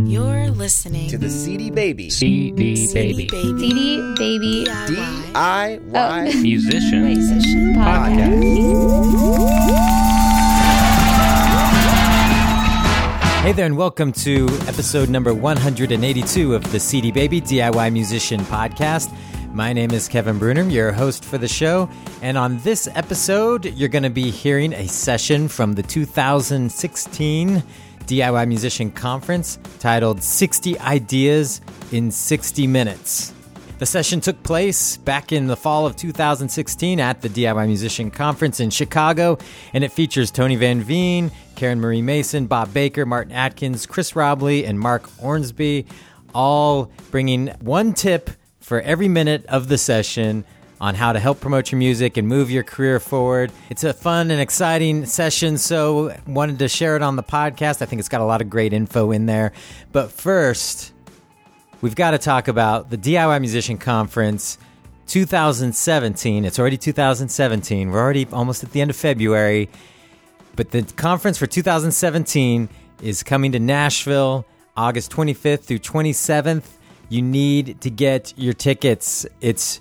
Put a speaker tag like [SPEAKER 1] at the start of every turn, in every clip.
[SPEAKER 1] You're listening
[SPEAKER 2] to the CD Baby
[SPEAKER 3] CD Baby
[SPEAKER 2] DIY
[SPEAKER 3] Musician
[SPEAKER 2] Podcast.
[SPEAKER 4] Hey there, and welcome to episode number 182 of the CD Baby DIY Musician Podcast. My name is Kevin Bruner, your host for the show, and on this episode, you're going to be hearing a session from the 2016 DIY Musician Conference titled 60 Ideas in 60 Minutes. The session took place back in the fall of 2016 at the DIY Musician Conference in Chicago, and it features Tony Van Veen, Karen Marie Mason, Bob Baker, Martin Atkins, Chris Robley, and Mark Ornsby, all bringing one tip for every minute of the session on how to help promote your music and move your career forward. It's a fun and exciting session, so wanted to share it on the podcast. I think it's got a lot of great info in there. But first, we've got to talk about the DIY Musician Conference 2017. It's already 2017. We're already almost at the end of February. But the conference for 2017 is coming to Nashville, August 25th through 27th. You need to get your tickets. It's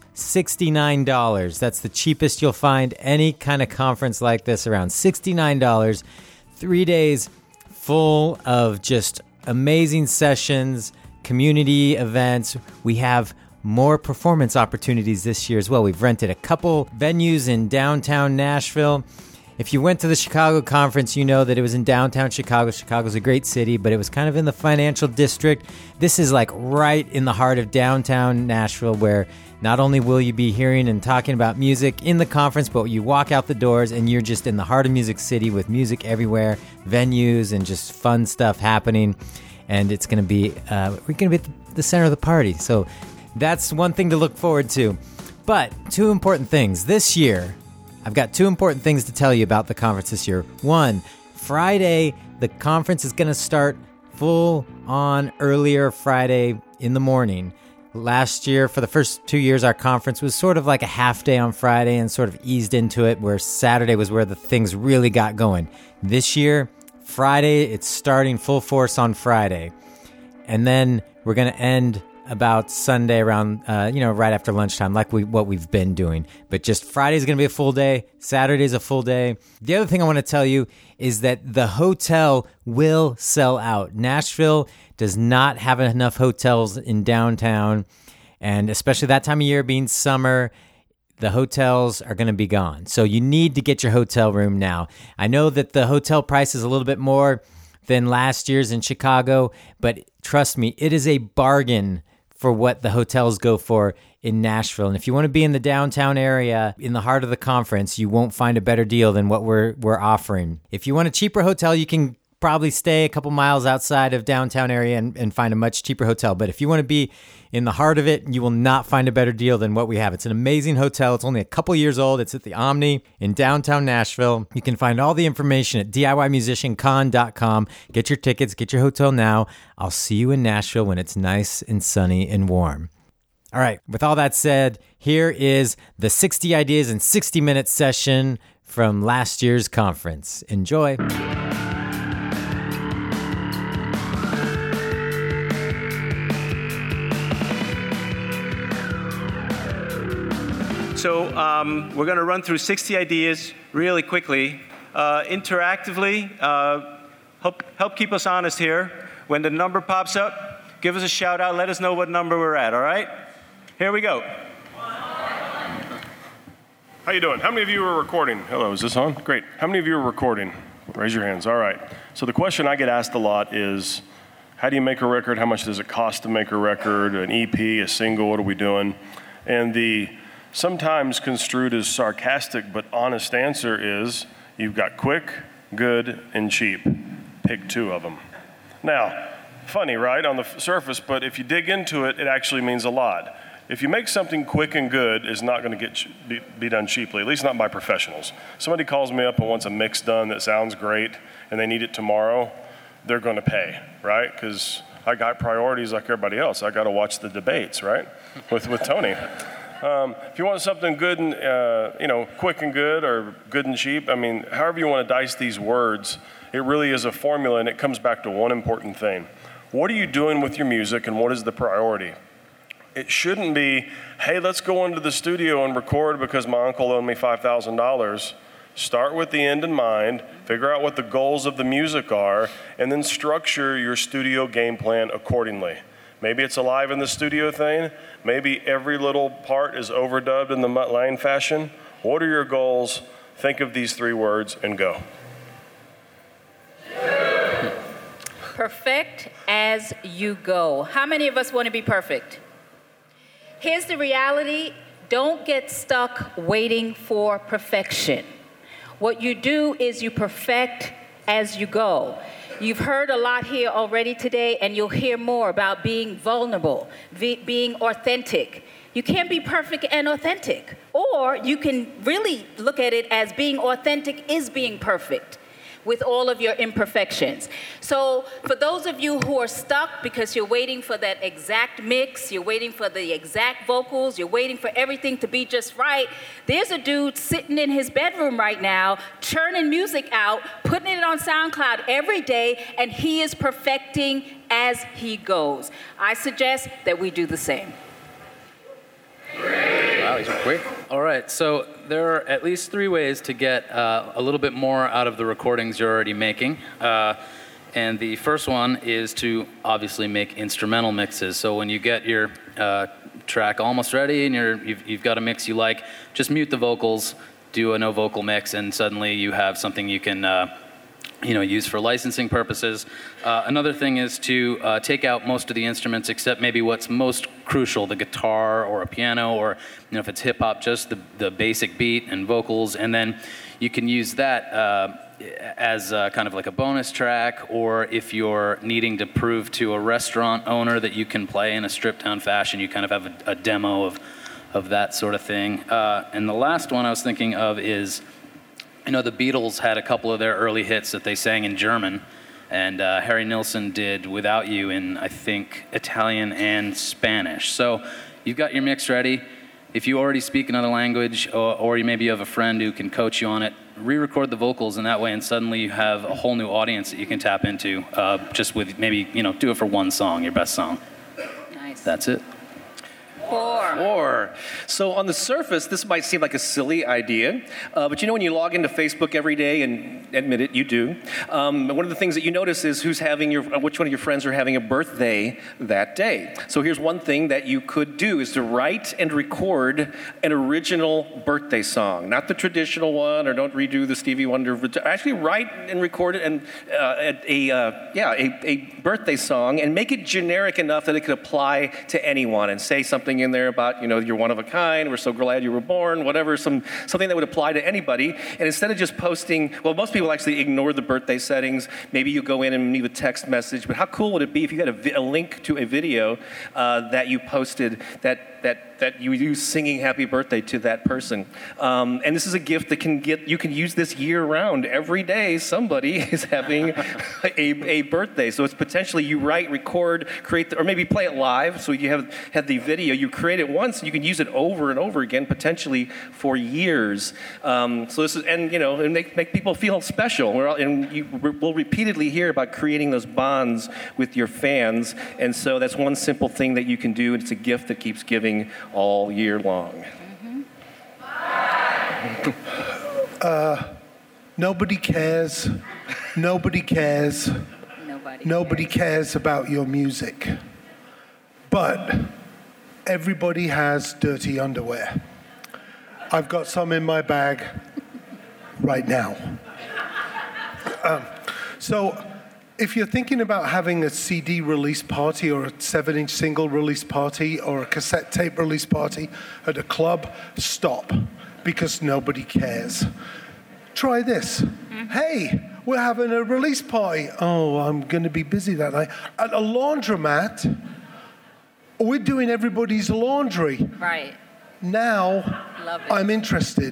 [SPEAKER 4] $69. That's the cheapest you'll find any kind of conference like this, around $69. 3 days full of just amazing sessions, community events. We have more performance opportunities this year as well. We've rented a couple venues in downtown Nashville. If you went to the Chicago conference, you know that it was in downtown Chicago. Chicago's a great city, but it was kind of in the financial district. This is like right in the heart of downtown Nashville, where not only will you be hearing and talking about music in the conference, but you walk out the doors and you're just in the heart of Music City with music everywhere, venues, and just fun stuff happening. And it's going to be, we're going to be at the center of the party. So that's one thing to look forward to. But two important things this year. I've got two important things to tell you about the conference this year. One, Friday, the conference is going to start full on earlier Friday in the morning. Last year, for the first 2 years, our conference was sort of like a half day on Friday and sort of eased into it, where Saturday was where the things really got going. This year, Friday, it's starting full force on Friday. And then we're going to end about Sunday around, right after lunchtime, like what we've been doing. But just Friday's going to be a full day. Saturday's a full day. The other thing I want to tell you is that the hotel will sell out. Nashville does not have enough hotels in downtown, and especially that time of year being summer, the hotels are going to be gone. So you need to get your hotel room now. I know that the hotel price is a little bit more than last year's in Chicago, but trust me, it is a bargain for what the hotels go for in Nashville. And if you want to be in the downtown area, in the heart of the conference, you won't find a better deal than what we're offering. If you want a cheaper hotel, you can probably stay a couple miles outside of downtown area and find a much cheaper hotel. But if you want to be in the heart of it, you will not find a better deal than what we have. It's an amazing hotel. It's only a couple years old. It's at the Omni in downtown Nashville. You can find all the information at DIYmusiciancon.com. Get your tickets, get your hotel now. I'll see you in Nashville when it's nice and sunny and warm. All right, with all that said, here is the 60 Ideas in 60 Minutes session from last year's conference. Enjoy.
[SPEAKER 5] So we're going to run through 60 ideas really quickly, interactively. Help keep us honest here. When the number pops up, give us a shout out. Let us know what number we're at, all right? Here we go.
[SPEAKER 6] How you doing? How many of you are recording? Hello, is this on? Great. How many of you are recording? Raise your hands. All right. So the question I get asked a lot is, how do you make a record? How much does it cost to make a record? An EP, a single, what are we doing? And the sometimes construed as sarcastic but honest answer is, you've got quick, good, and cheap. Pick two of them. Now, funny, right, on the surface, but if you dig into it, it actually means a lot. If you make something quick and good, it's not going to be done cheaply, at least not by professionals. Somebody calls me up and wants a mix done that sounds great, and they need it tomorrow, they're going to pay, right? Because I got priorities like everybody else. I got to watch the debates, right, with Tony. If you want something good and, quick and good or good and cheap, I mean, however you want to dice these words, it really is a formula, and it comes back to one important thing. What are you doing with your music and what is the priority? It shouldn't be, hey, let's go into the studio and record because my uncle owed me $5,000. Start with the end in mind, figure out what the goals of the music are, and then structure your studio game plan accordingly. Maybe it's a live in the studio thing. Maybe every little part is overdubbed in the Mutt Lange fashion. What are your goals? Think of these 3 words and go.
[SPEAKER 1] Perfect as you go. How many of us want to be perfect? Here's the reality. Don't get stuck waiting for perfection. What you do is you perfect as you go. You've heard a lot here already today, and you'll hear more about being vulnerable, being authentic. You can't be perfect and authentic. Or you can really look at it as being authentic is being perfect with all of your imperfections. So for those of you who are stuck because you're waiting for that exact mix, you're waiting for the exact vocals, you're waiting for everything to be just right, there's a dude sitting in his bedroom right now, churning music out, putting it on SoundCloud every day, and he is perfecting as he goes. I suggest that we do the same.
[SPEAKER 3] Wow, these are quick. All right, so there are at least 3 ways to get a little bit more out of the recordings you're already making. And the first one is to obviously make instrumental mixes. So when you get your track almost ready and you've got a mix you like, just mute the vocals, do a no vocal mix, and suddenly you have something you can use for licensing purposes. Another thing is to take out most of the instruments except maybe what's most crucial, the guitar or a piano, or if it's hip hop, just the basic beat and vocals, and then you can use that as kind of like a bonus track, or if you're needing to prove to a restaurant owner that you can play in a stripped down fashion, you kind of have a demo of that sort of thing. And the last one I was thinking of is, the Beatles had a couple of their early hits that they sang in German, and Harry Nilsson did Without You in, I think, Italian and Spanish. So you've got your mix ready. If you already speak another language, or maybe you have a friend who can coach you on it, re-record the vocals in that way, and suddenly you have a whole new audience that you can tap into, just with maybe, do it for one song, your best song.
[SPEAKER 1] Nice.
[SPEAKER 3] That's it.
[SPEAKER 2] 4. So on the surface, this might seem like a silly idea, but when you log into Facebook every day, and admit it, you do, one of the things that you notice is which one of your friends are having a birthday that day. So here's one thing that you could do is to write and record an original birthday song, not the traditional one, or don't redo the Stevie Wonder. Actually write and record it, and a birthday song, and make it generic enough that it could apply to anyone, and say something in there about, you're one of a kind, we're so glad you were born, whatever, something that would apply to anybody. And instead of just posting, most people actually ignore the birthday settings. Maybe you go in and leave a text message, but how cool would it be if you had a link to a video that you posted that you use singing happy birthday to that person. And this is a gift that you can use this year round. Every day somebody is having a birthday. So it's potentially you write, record, create, or maybe play it live. So you have the video, you create it once, and you can use it over and over again, potentially for years. So this is, and make people feel special. We'll repeatedly hear about creating those bonds with your fans. And so that's one simple thing that you can do, and it's a gift that keeps giving all year long.
[SPEAKER 7] Nobody cares. Nobody cares. Nobody cares about your music. But everybody has dirty underwear. I've got some in my bag right now. So if you're thinking about having a CD release party, or a 7-inch single release party, or a cassette tape release party at a club, stop, because nobody cares. Try this. Hey, we're having a release party. Oh, I'm going to be busy that night. At a laundromat, we're doing everybody's laundry.
[SPEAKER 1] Right.
[SPEAKER 7] Now, I'm interested.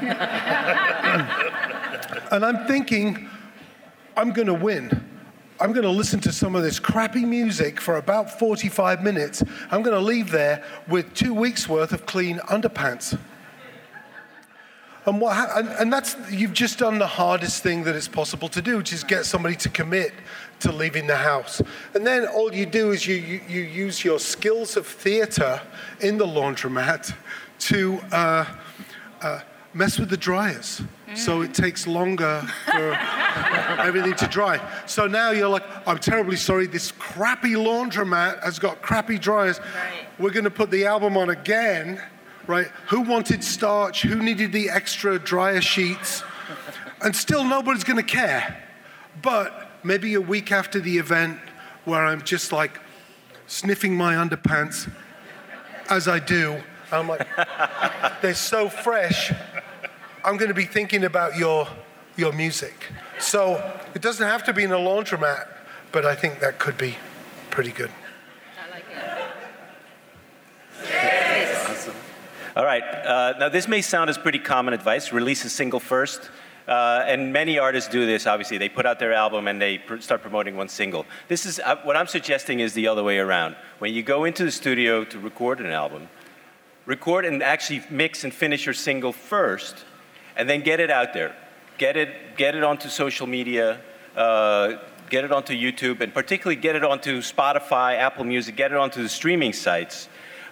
[SPEAKER 7] And I'm thinking, I'm going to win. I'm going to listen to some of this crappy music for about 45 minutes. I'm going to leave there with 2 weeks' worth of clean underpants. And that's, you've just done the hardest thing that it's possible to do, which is get somebody to commit to leaving the house. And then all you do is you use your skills of theater in the laundromat to mess with the dryers. So it takes longer for everything to dry. So now you're like, I'm terribly sorry, this crappy laundromat has got crappy dryers.
[SPEAKER 1] Right.
[SPEAKER 7] We're going to put the album on again, right? Who wanted starch? Who needed the extra dryer sheets? And still nobody's going to care. But maybe a week after the event, where I'm just like sniffing my underpants, as I do, I'm like, they're so fresh. I'm going to be thinking about your music. So it doesn't have to be in a laundromat, but I think that could be pretty good.
[SPEAKER 1] I like it.
[SPEAKER 5] Awesome. All right. Now, this may sound as pretty common advice. Release a single first. And many artists do this, obviously. They put out their album and they start promoting one single. This is what I'm suggesting is the other way around. When you go into the studio to record an album, record and actually mix and finish your single first, and then get it out there. Get it onto social media, get it onto YouTube, and particularly get it onto Spotify, Apple Music, get it onto the streaming sites.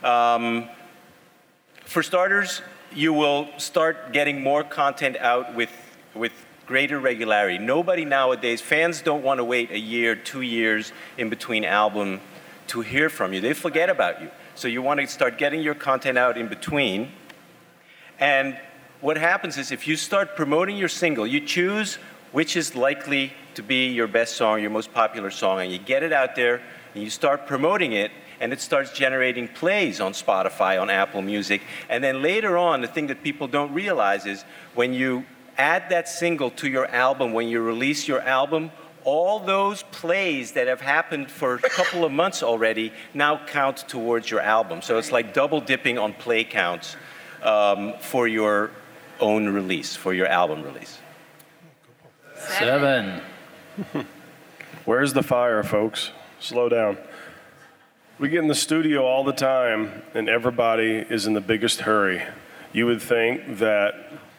[SPEAKER 5] For starters, you will start getting more content out with greater regularity. Nobody nowadays, fans don't want to wait a year, 2 years in between album to hear from you. They forget about you. So you want to start getting your content out in between. And what happens is if you start promoting your single, you choose which is likely to be your best song, your most popular song, and you get it out there and you start promoting it, and it starts generating plays on Spotify, on Apple Music. And then later on, the thing that people don't realize is when you add that single to your album, when you release your album, all those plays that have happened for a couple of months already now count towards your album. So it's like double dipping on play counts for your own release, for your album release.
[SPEAKER 3] 7.
[SPEAKER 6] Where's the fire, folks? Slow down. We get in the studio all the time, and everybody is in the biggest hurry. You would think that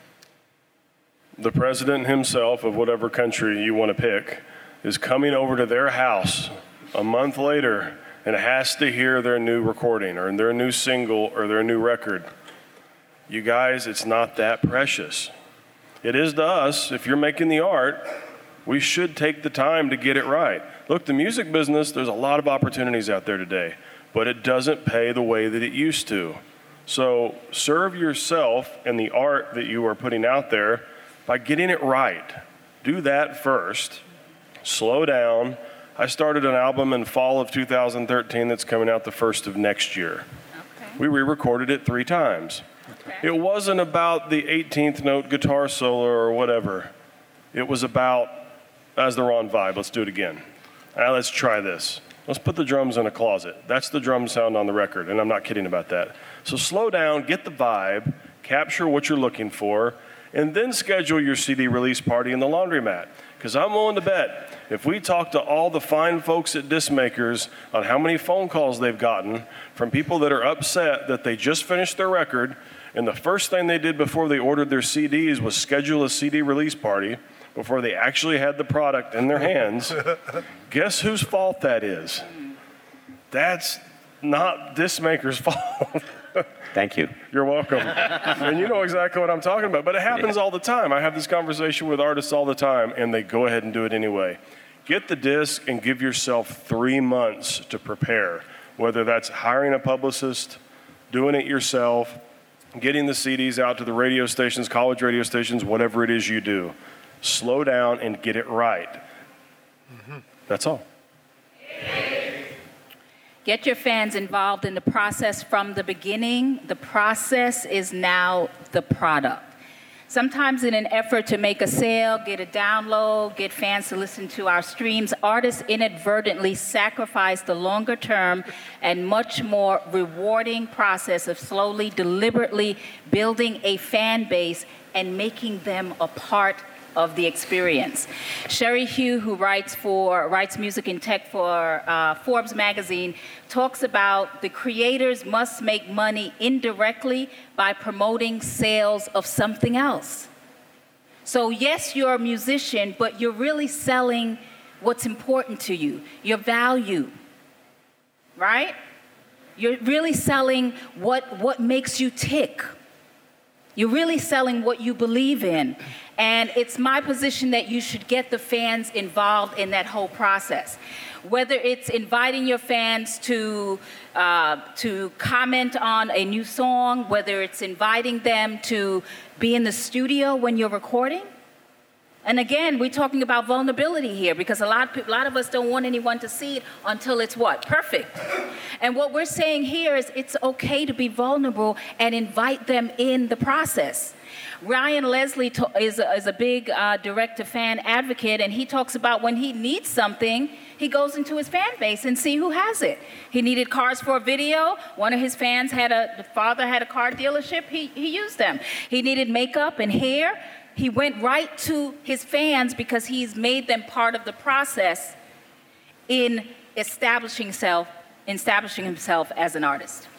[SPEAKER 6] the president himself of whatever country you want to pick is coming over to their house a month later and has to hear their new recording or their new single or their new record. You guys, it's not that precious. It is to us. If you're making the art, we should take the time to get it right. Look, the music business, there's a lot of opportunities out there today, but it doesn't pay the way that it used to. So serve yourself and the art that you are putting out there by getting it right. Do that first. Slow down. I started an album in fall of 2013 that's coming out the first of next year.
[SPEAKER 1] Okay.
[SPEAKER 6] We re-recorded it 3 times.
[SPEAKER 1] Okay.
[SPEAKER 6] It wasn't about the 18th note guitar solo or whatever. It was about, that's the wrong vibe, let's do it again. Now let's try this. Let's put the drums in a closet. That's the drum sound on the record, and I'm not kidding about that. So slow down, get the vibe, capture what you're looking for, and then schedule your CD release party in the laundromat. Because I'm willing to bet, if we talk to all the fine folks at disc makers on how many phone calls they've gotten from people that are upset that they just finished their record, and the first thing they did before they ordered their CDs was schedule a CD release party before they actually had the product in their hands, guess whose fault that is? That's not disc makers' fault.
[SPEAKER 5] Thank you.
[SPEAKER 6] You're welcome. And you know exactly what I'm talking about. But it happens all the time. I have this conversation with artists all the time, and they go ahead and do it anyway. Get the disc and give yourself 3 months to prepare, whether that's hiring a publicist, doing it yourself, getting the CDs out to the radio stations, college radio stations, whatever it is you do. Slow down and get it right. Mm-hmm. That's all.
[SPEAKER 1] Get your fans involved in the process from the beginning. The process is now the product. Sometimes in an effort to make a sale, get a download, get fans to listen to our streams, artists inadvertently sacrifice the longer term and much more rewarding process of slowly, deliberately building a fan base and making them a part of the experience. Sherry Hugh, who writes music and tech for Forbes magazine, talks about the creators must make money indirectly by promoting sales of something else. So yes, you're a musician, but you're really selling what's important to you, your value, right? You're really selling what makes you tick. You're really selling what you believe in. And it's my position that you should get the fans involved in that whole process. Whether it's inviting your fans to comment on a new song, whether it's inviting them to be in the studio when you're recording. And again, we're talking about vulnerability here because a lot of us don't want anyone to see it until it's what? Perfect. And what we're saying here is it's okay to be vulnerable and invite them in the process. Ryan Leslie is a big direct-to-fan advocate, and he talks about when he needs something, he goes into his fan base and see who has it. He needed cars for a video. One of his fans the father had a car dealership. He used them. He needed makeup and hair. He went right to his fans because he's made them part of the process in establishing himself as an artist.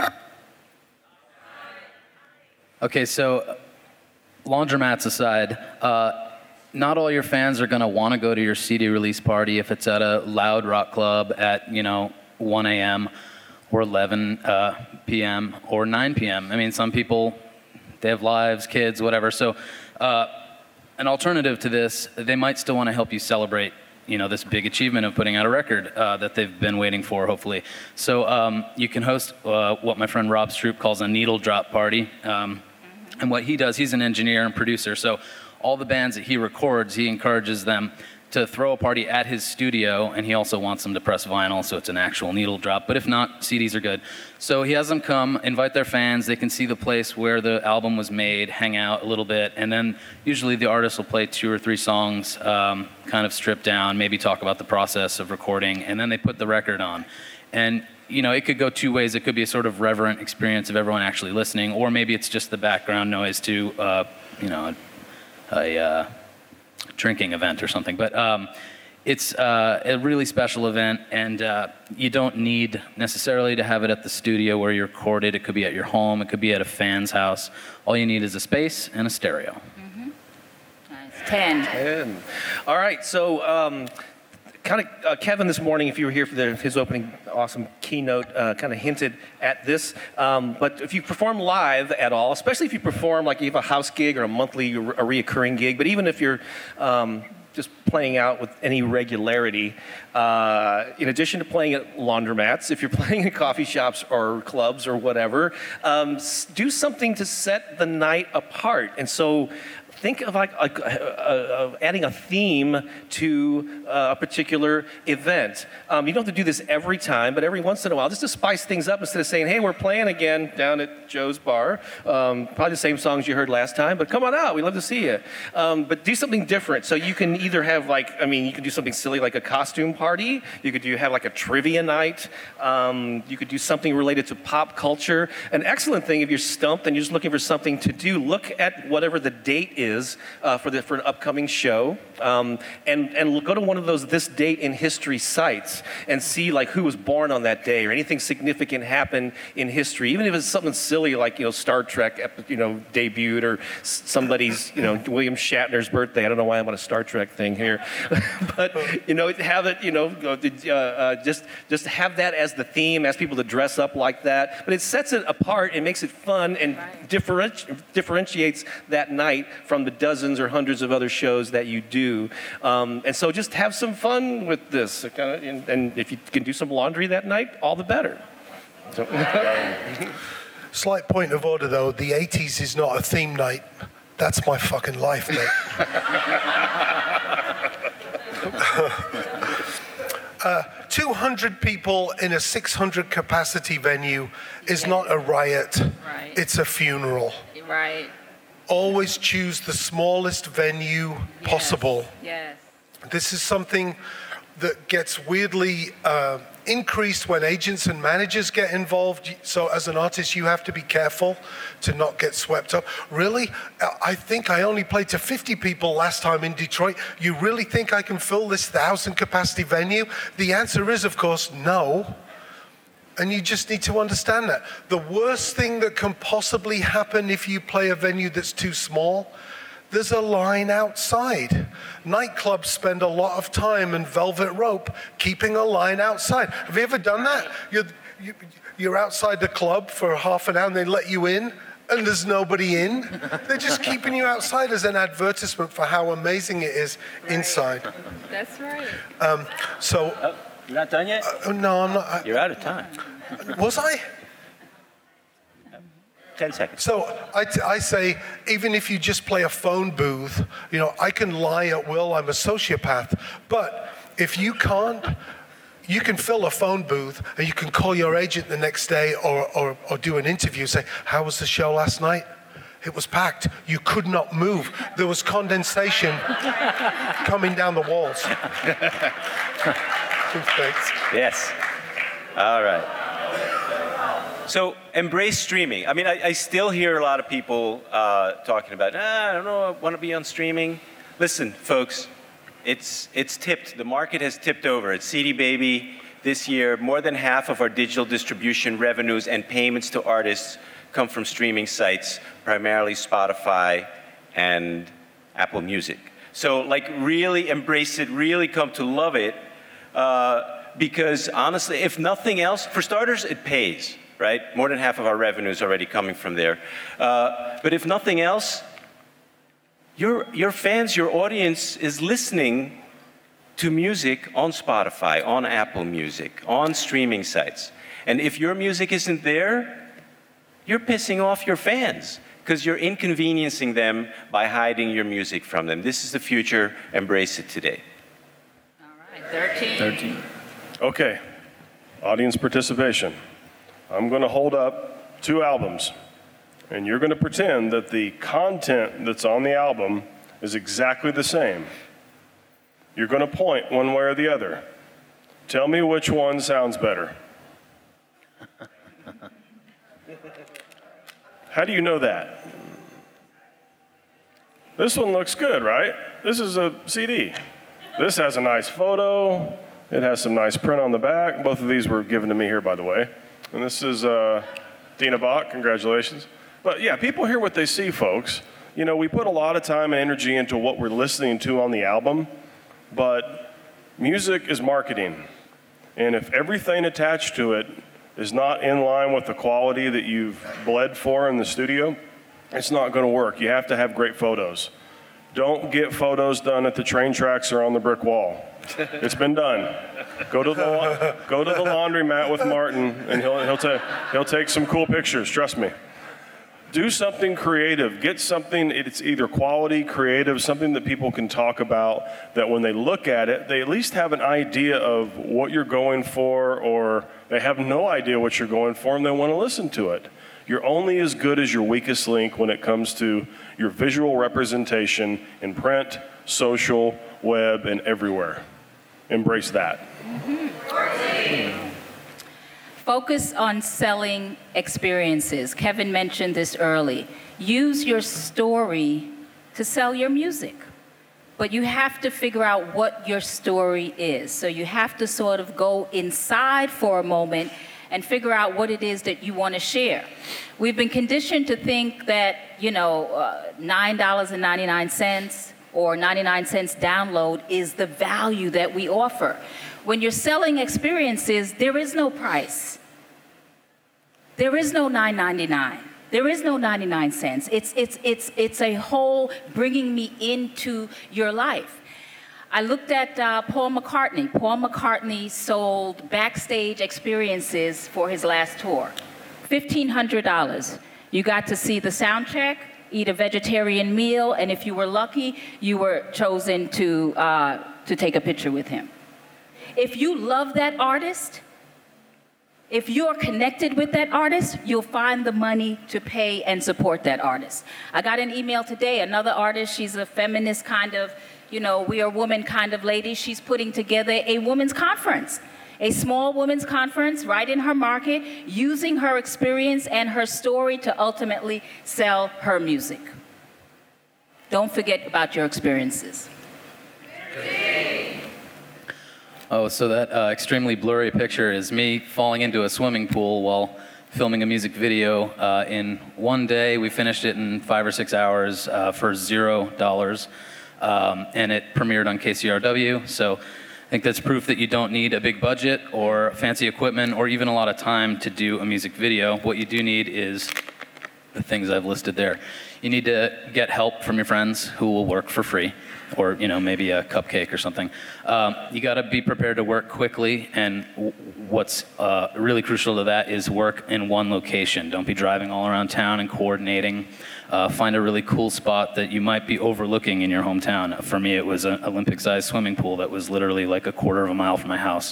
[SPEAKER 3] Okay, so laundromats aside, not all your fans are going to want to go to your CD release party if it's at a loud rock club at 1 a.m. or 11 p.m. or 9 p.m. I mean, some people, they have lives, kids, whatever. So an alternative to this, they might still want to help you celebrate this big achievement of putting out a record that they've been waiting for, hopefully. So you can host what my friend Rob Stroop calls a needle drop party. And what he does, he's an engineer and producer, so all the bands that he records, he encourages them to throw a party at his studio, and he also wants them to press vinyl, so it's an actual needle drop. But if not, CDs are good. So he has them come, invite their fans, they can see the place where the album was made, hang out a little bit, and then usually the artist will play 2 or 3 songs, kind of stripped down, maybe talk about the process of recording, and then they put the record on. And it could go 2 ways. It could be a sort of reverent experience of everyone actually listening, or maybe it's just the background noise to, a drinking event or something. But it's a really special event, and you don't need necessarily to have it at the studio where you record it. It could be at your home. It could be at a fan's house. All you need is a space and a stereo.
[SPEAKER 1] Mm-hmm. Nice. 10.
[SPEAKER 2] All right, so Kevin this morning, if you were here for his opening awesome keynote, kind of hinted at this. But if you perform live at all, especially if you perform like you have a house gig or a monthly, a reoccurring gig, but even if you're just playing out with any regularity, in addition to playing at laundromats, if you're playing in coffee shops or clubs or whatever, do something to set the night apart. And so think of adding a theme to a particular event. You don't have to do this every time, but every once in a while, just to spice things up instead of saying, hey, we're playing again down at Joe's bar. Probably the same songs you heard last time, but come on out. We'd love to see you. But do something different. So you can either have you can do something silly like a costume party. You could have like a trivia night. You could do something related to pop culture. An excellent thing if you're stumped and you're just looking for something to do, look at whatever the date is for an upcoming show, and go to one of those this date in history sites and see who was born on that day or anything significant happened in history, even if it's something silly like Star Trek debuted or somebody's William Shatner's birthday. I don't know why I'm on a Star Trek thing here, but have it just have that as the theme, ask people to dress up like that, but it sets it apart and makes it fun and differentiates that night from the dozens or hundreds of other shows that you do. And so just have some fun with this. And if you can do some laundry that night, all the better. So.
[SPEAKER 7] Slight point of order, though. The 80s is not a theme night. That's my fucking life, mate. 200 people in a 600 capacity venue is not a riot.
[SPEAKER 1] Right.
[SPEAKER 7] It's a funeral.
[SPEAKER 1] Right.
[SPEAKER 7] Always choose the smallest venue possible.
[SPEAKER 1] Yes.
[SPEAKER 7] This is something that gets weirdly increased when agents and managers get involved. So as an artist, you have to be careful to not get swept up. Really? I think I only played to 50 people last time in Detroit. You really think I can fill this 1,000 capacity venue? The answer is, of course, no. And you just need to understand that. The worst thing that can possibly happen if you play a venue that's too small, there's a line outside. Nightclubs spend a lot of time in velvet rope keeping a line outside. Have you ever done that? You're outside the club for half an hour and they let you in and there's nobody in. They're just keeping you outside as an advertisement for how amazing it is inside.
[SPEAKER 1] That's right.
[SPEAKER 5] You're not done yet?
[SPEAKER 7] No, I'm not.
[SPEAKER 5] You're out of time.
[SPEAKER 7] Was I?
[SPEAKER 5] 10 seconds.
[SPEAKER 7] So I say, even if you just play a phone booth, I can lie at will, I'm a sociopath. But if you can't, you can fill a phone booth and you can call your agent the next day or do an interview, say, how was the show last night? It was packed. You could not move. There was condensation coming down the walls. Thanks.
[SPEAKER 5] Yes. All right. So embrace streaming. I mean, I still hear a lot of people talking about, I don't know, I want to be on streaming. Listen, folks, it's tipped. The market has tipped over. At CD Baby this year, more than half of our digital distribution revenues and payments to artists come from streaming sites, primarily Spotify and Apple Music. So really embrace it, really come to love it, because honestly, if nothing else, for starters, it pays. Right? More than half of our revenue is already coming from there. But if nothing else, your fans, your audience is listening to music on Spotify, on Apple Music, on streaming sites. And if your music isn't there, you're pissing off your fans because you're inconveniencing them by hiding your music from them. This is the future. Embrace it today.
[SPEAKER 1] All right, 13.
[SPEAKER 6] Okay, audience participation. I'm going to hold up 2 albums, and you're going to pretend that the content that's on the album is exactly the same. You're going to point one way or the other. Tell me which one sounds better. How do you know that? This one looks good, right? This is a CD. This has a nice photo. It has some nice print on the back. Both of these were given to me here, by the way. And this is Dina Bach, congratulations. But yeah, people hear what they see, folks. We put a lot of time and energy into what we're listening to on the album, but music is marketing. And if everything attached to it is not in line with the quality that you've bled for in the studio, it's not going to work. You have to have great photos. Don't get photos done at the train tracks or on the brick wall. It's been done. Go to the laundromat with Martin, and he'll take some cool pictures. Trust me. Do something creative. Get something. It's either quality, creative, something that people can talk about. That when they look at it, they at least have an idea of what you're going for, or they have no idea what you're going for, and they want to listen to it. You're only as good as your weakest link when it comes to your visual representation in print, social, web, and everywhere. Embrace that.
[SPEAKER 1] Mm-hmm. Focus on selling experiences. Kevin mentioned this early. Use your story to sell your music. But you have to figure out what your story is. So you have to sort of go inside for a moment and figure out what it is that you want to share. We've been conditioned to think that, $9.99 or 99 cents download is the value that we offer. When you're selling experiences, there is no price. There is no $9.99. There is no 99 cents. It's a whole bringing me into your life. I looked at Paul McCartney. Paul McCartney sold backstage experiences for his last tour. $1,500. You got to see the sound check, eat a vegetarian meal, and if you were lucky, you were chosen to take a picture with him. If you love that artist, if you're connected with that artist, you'll find the money to pay and support that artist. I got an email today, another artist, she's a feminist kind of, we are woman kind of lady. She's putting together a women's conference, a small women's conference right in her market, using her experience and her story to ultimately sell her music. Don't forget about your experiences.
[SPEAKER 3] Oh, so that extremely blurry picture is me falling into a swimming pool while filming a music video in one day. We finished it in 5 or 6 hours for $0, and it premiered on KCRW. So I think that's proof that you don't need a big budget or fancy equipment or even a lot of time to do a music video. What you do need is the things I've listed there. You need to get help from your friends who will work for free, or maybe a cupcake or something. You got to be prepared to work quickly, and what's really crucial to that is work in one location. Don't be driving all around town and coordinating. Find a really cool spot that you might be overlooking in your hometown. For me, it was an Olympic-sized swimming pool that was literally like a quarter of a mile from my house.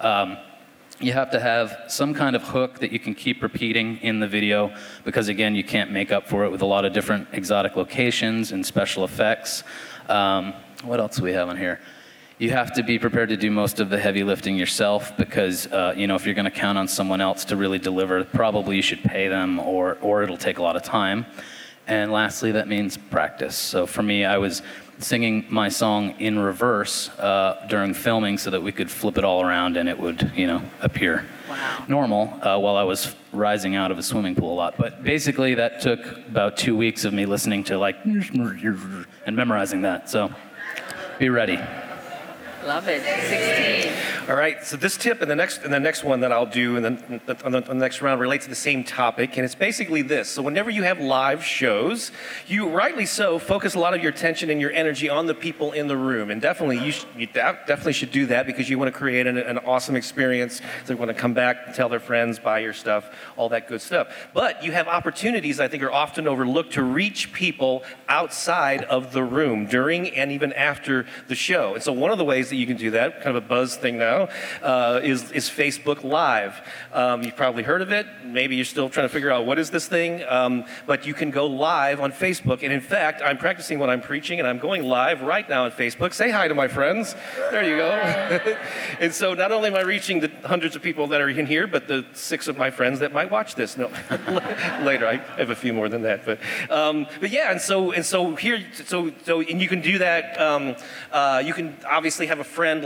[SPEAKER 3] You have to have some kind of hook that you can keep repeating in the video because, again, you can't make up for it with a lot of different exotic locations and special effects. What else do we have on here? You have to be prepared to do most of the heavy lifting yourself because, if you're going to count on someone else to really deliver, probably you should pay them or it'll take a lot of time. And lastly, that means practice. So for me, I was singing my song in reverse during filming so that we could flip it all around and it would, appear normal while I was rising out of a swimming pool a lot. But basically, that took about 2 weeks of me listening to and memorizing that. So be ready.
[SPEAKER 1] Love it. 16.
[SPEAKER 2] All right, so this tip and the next one that I'll do on the next round relates to the same topic, and it's basically this. So whenever you have live shows, you rightly so focus a lot of your attention and your energy on the people in the room, and definitely you definitely should do that because you want to create an awesome experience. They want to come back, tell their friends, buy your stuff, all that good stuff. But you have opportunities I think are often overlooked to reach people outside of the room during and even after the show. And so one of the ways that you can do that, kind of a buzz thing now, is Facebook Live. You've probably heard of it. Maybe you're still trying to figure out what is this thing, but you can go live on Facebook. And in fact, I'm practicing what I'm preaching, and I'm going live right now on Facebook. Say hi to my friends. There you go. And so not only am I reaching the hundreds of people that are in here, but the 6 of my friends that might watch this. No, later. I have a few more than that, but yeah. And so here, and you can do that. You can obviously have a friend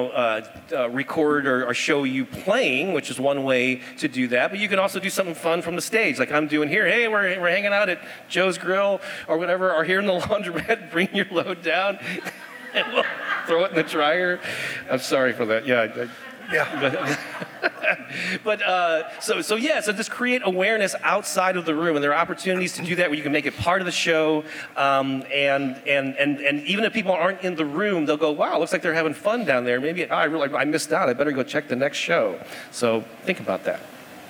[SPEAKER 2] record or show you playing, which is one way to do that. But you can also do something fun from the stage, like I'm doing here. Hey, we're hanging out at Joe's Grill or whatever, or here in the laundromat. Bring your load down, and we'll throw it in the dryer. I'm sorry for that. Yeah. But so just create awareness outside of the room, and there are opportunities to do that where you can make it part of the show, and even if people aren't in the room, they'll go, wow, looks like they're having fun down there. Maybe I missed out. I better go check the next show. So think about that.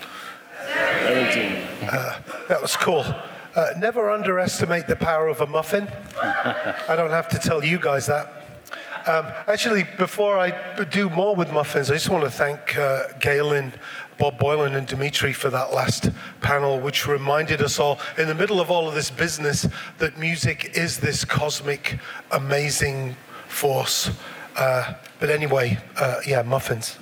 [SPEAKER 2] 17.
[SPEAKER 7] That was cool. Never underestimate the power of a muffin. I don't have to tell you guys that. Actually, before I do more with muffins, I just want to thank Galen, Bob Boylan, and Dimitri for that last panel, which reminded us all, in the middle of all of this business, that music is this cosmic, amazing force. But anyway, muffins.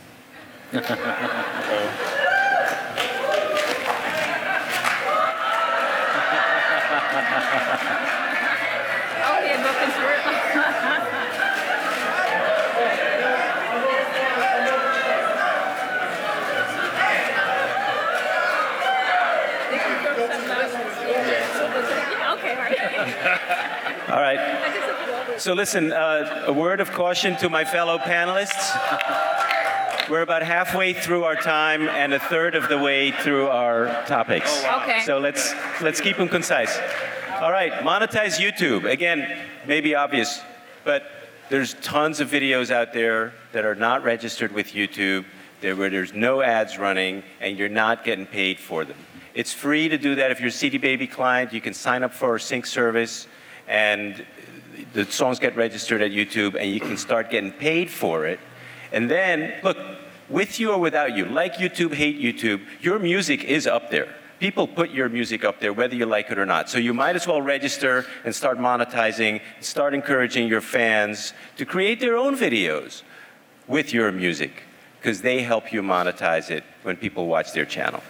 [SPEAKER 5] All right. So listen, a word of caution to my fellow panelists. We're about halfway through our time and a third of the way through our topics.
[SPEAKER 1] Okay.
[SPEAKER 5] So let's keep them concise. All right, monetize YouTube. Again, maybe obvious, but there's tons of videos out there that are not registered with YouTube, where there's no ads running, and you're not getting paid for them. It's free to do that. If you're a CD Baby client, you can sign up for our sync service, and the songs get registered at YouTube, and you can start getting paid for it. And then, look, with you or without you, like YouTube, hate YouTube, your music is up there. People put your music up there, whether you like it or not. So you might as well register and start monetizing, start encouraging your fans to create their own videos with your music, because they help you monetize it when people watch their channel.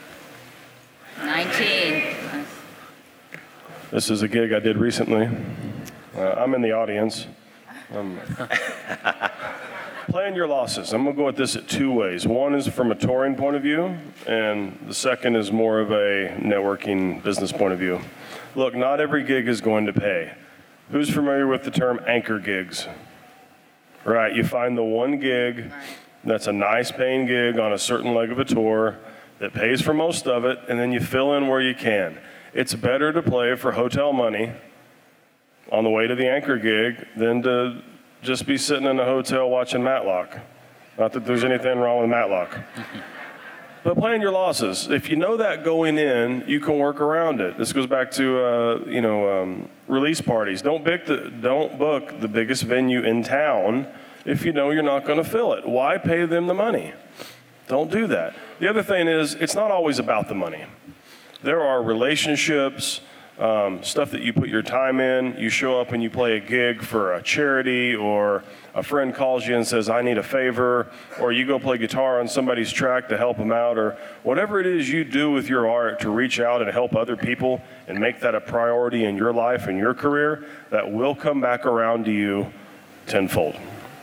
[SPEAKER 1] 19.
[SPEAKER 6] This is a gig I did recently. I'm in the audience. Plan your losses. I'm going to go at this at two ways. One is from a touring point of view, and the second is more of a networking business point of view. Look, not every gig is going to pay. Who's familiar with the term anchor gigs? Right, you find the one gig that's a nice paying gig on a certain leg of a tour that pays for most of it, and then you fill in where you can. It's better to play for hotel money on the way to the anchor gig than to just be sitting in a hotel watching Matlock. Not that there's anything wrong with Matlock. But plan your losses. If you know that going in, you can work around it. This goes back to release parties. Don't book the biggest venue in town if you know you're not going to fill it. Why pay them the money? Don't do that. The other thing is, it's not always about the money. There are relationships, stuff that you put your time in. You show up and you play a gig for a charity, or a friend calls you and says, I need a favor, or you go play guitar on somebody's track to help them out, or whatever it is you do with your art to reach out and help other people and make that a priority in your life and your career, that will come back around to you tenfold.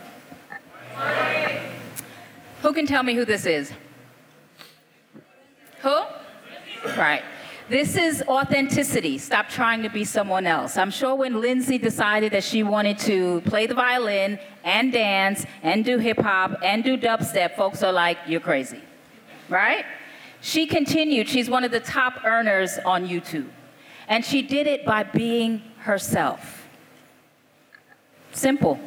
[SPEAKER 1] Who can tell me who this is? Who? Right. This is authenticity. Stop trying to be someone else. I'm sure when Lindsay decided that she wanted to play the violin and dance and do hip hop and do dubstep, folks are like, you're crazy, right? She continued. She's one of the top earners on YouTube. And she did it by being herself. Simple.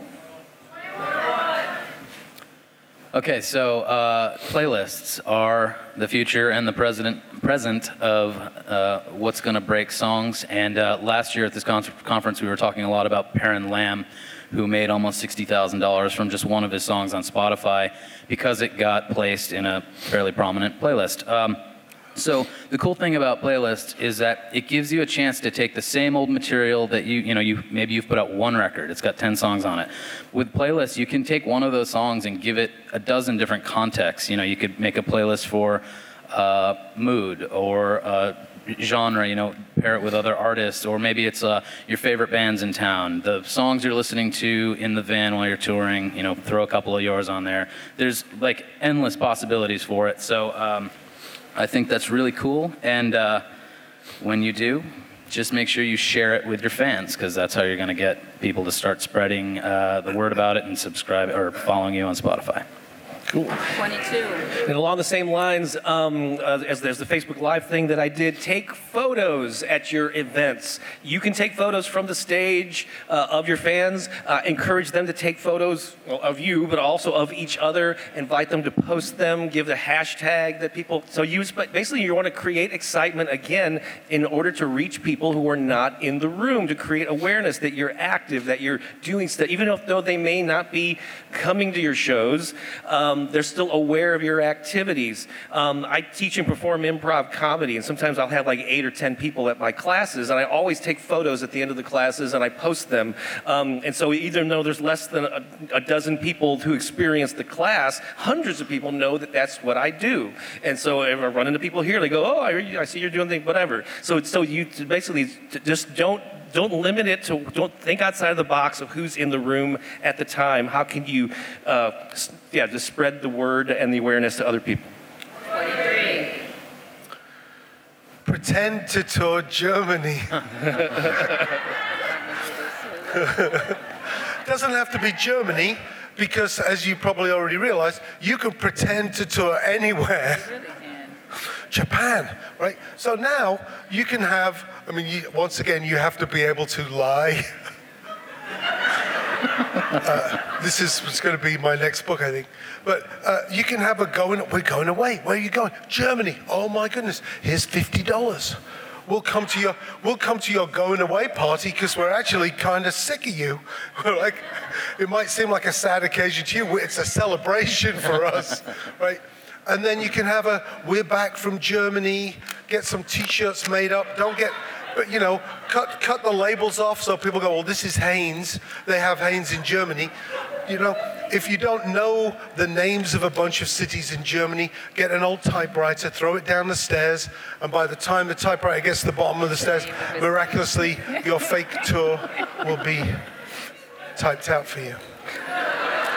[SPEAKER 3] Okay, so playlists are the future and the present of what's going to break songs. And last year at this conference, we were talking a lot about Perrin Lamb, who made almost $60,000 from just one of his songs on Spotify because it got placed in a fairly prominent playlist. So the cool thing about playlists is that it gives you a chance to take the same old material that maybe you've put out one record. It's got 10 songs on it. With playlists, you can take one of those songs and give it a dozen different contexts. You could make a playlist for mood or genre, pair it with other artists, or maybe it's your favorite bands in town, the songs you're listening to in the van while you're touring, throw a couple of yours on there. There's like endless possibilities for it. So I think that's really cool, and when you do, just make sure you share it with your fans, because that's how you're going to get people to start spreading the word about it and subscribe or following you on Spotify.
[SPEAKER 2] Cool.
[SPEAKER 1] 22.
[SPEAKER 2] And along the same lines, as there's the Facebook Live thing that I did, take photos at your events. You can take photos from the stage of your fans, encourage them to take photos of you, but also of each other, invite them to post them, give the hashtag that people, so basically you want to create excitement again in order to reach people who are not in the room, to create awareness that you're active, that you're doing stuff, even though they may not be coming to your shows. They're still aware of your activities. I teach and perform improv comedy, and sometimes I'll have like 8 or 10 people at my classes, and I always take photos at the end of the classes and I post them. And so even though there's less than a dozen people who experience the class, hundreds of people know that that's what I do. And so if I run into people here, they go, oh, I see you're doing things, whatever. So you basically just don't limit it to, don't think outside of the box of who's in the room at the time. How can you, just spread the word and the awareness to other people.
[SPEAKER 1] 23.
[SPEAKER 7] Pretend to tour Germany. Doesn't have to be Germany, because as you probably already realized, you can pretend to tour anywhere. Japan, right? So now you can have, once again, you have to be able to lie. This is going to be my next book, I think. But you can have we're going away. Where are you going? Germany. Oh my goodness. Here's $50. We'll come to your going away party because we're actually kind of sick of you. We're like, it might seem like a sad occasion to you. It's a celebration for us, right? And then you can have we're back from Germany, get some t-shirts made up. But cut the labels off so people go, well, this is Hanes. They have Hanes in Germany. If you don't know the names of a bunch of cities in Germany, get an old typewriter, throw it down the stairs, and by the time the typewriter gets to the bottom of the stairs, miraculously, your fake tour will be typed out for you.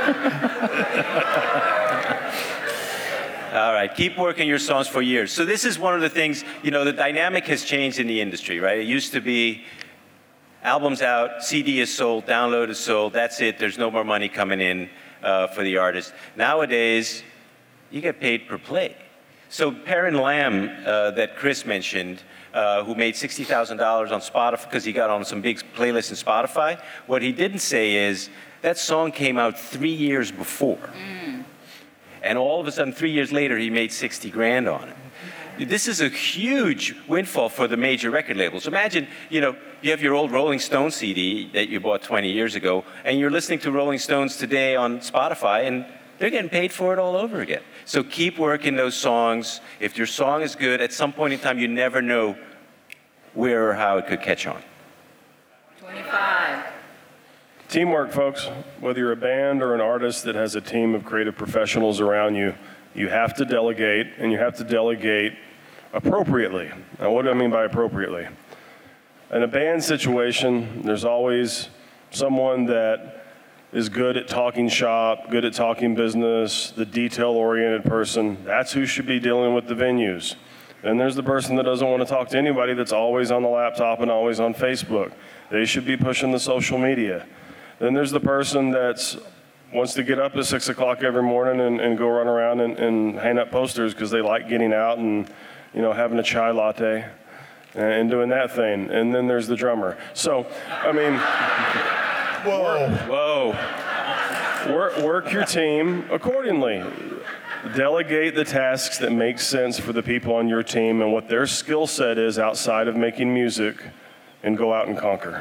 [SPEAKER 5] All right, keep working your songs for years. So this is one of the things, the dynamic has changed in the industry, right? It used to be albums out, CD is sold, download is sold, that's it. There's no more money coming in for the artist. Nowadays, you get paid per play. So Perrin Lamb, that Chris mentioned, who made $60,000 on Spotify because he got on some big playlists in Spotify, what he didn't say is that song came out 3 years before. And all of a sudden, 3 years later, he made 60 grand on it. This is a huge windfall for the major record labels. Imagine, you have your old Rolling Stones CD that you bought 20 years ago, and you're listening to Rolling Stones today on Spotify, and they're getting paid for it all over again. So keep working those songs. If your song is good, at some point in time, you never know where or how it could catch on.
[SPEAKER 1] 25.
[SPEAKER 6] Teamwork, folks. Whether you're a band or an artist that has a team of creative professionals around you, you have to delegate, and you have to delegate appropriately. Now, what do I mean by appropriately? In a band situation, there's always someone that is good at talking shop, good at talking business, the detail-oriented person. That's who should be dealing with the venues. Then there's the person that doesn't want to talk to anybody, that's always on the laptop and always on Facebook. They should be pushing the social media. Then there's the person that wants to get up at 6 o'clock every morning and go run around and hang up posters because they like getting out and having a chai latte and doing that thing. And then there's the drummer. So, I mean, work your team accordingly. Delegate the tasks that make sense for the people on your team and what their skill set is outside of making music, and go out and conquer.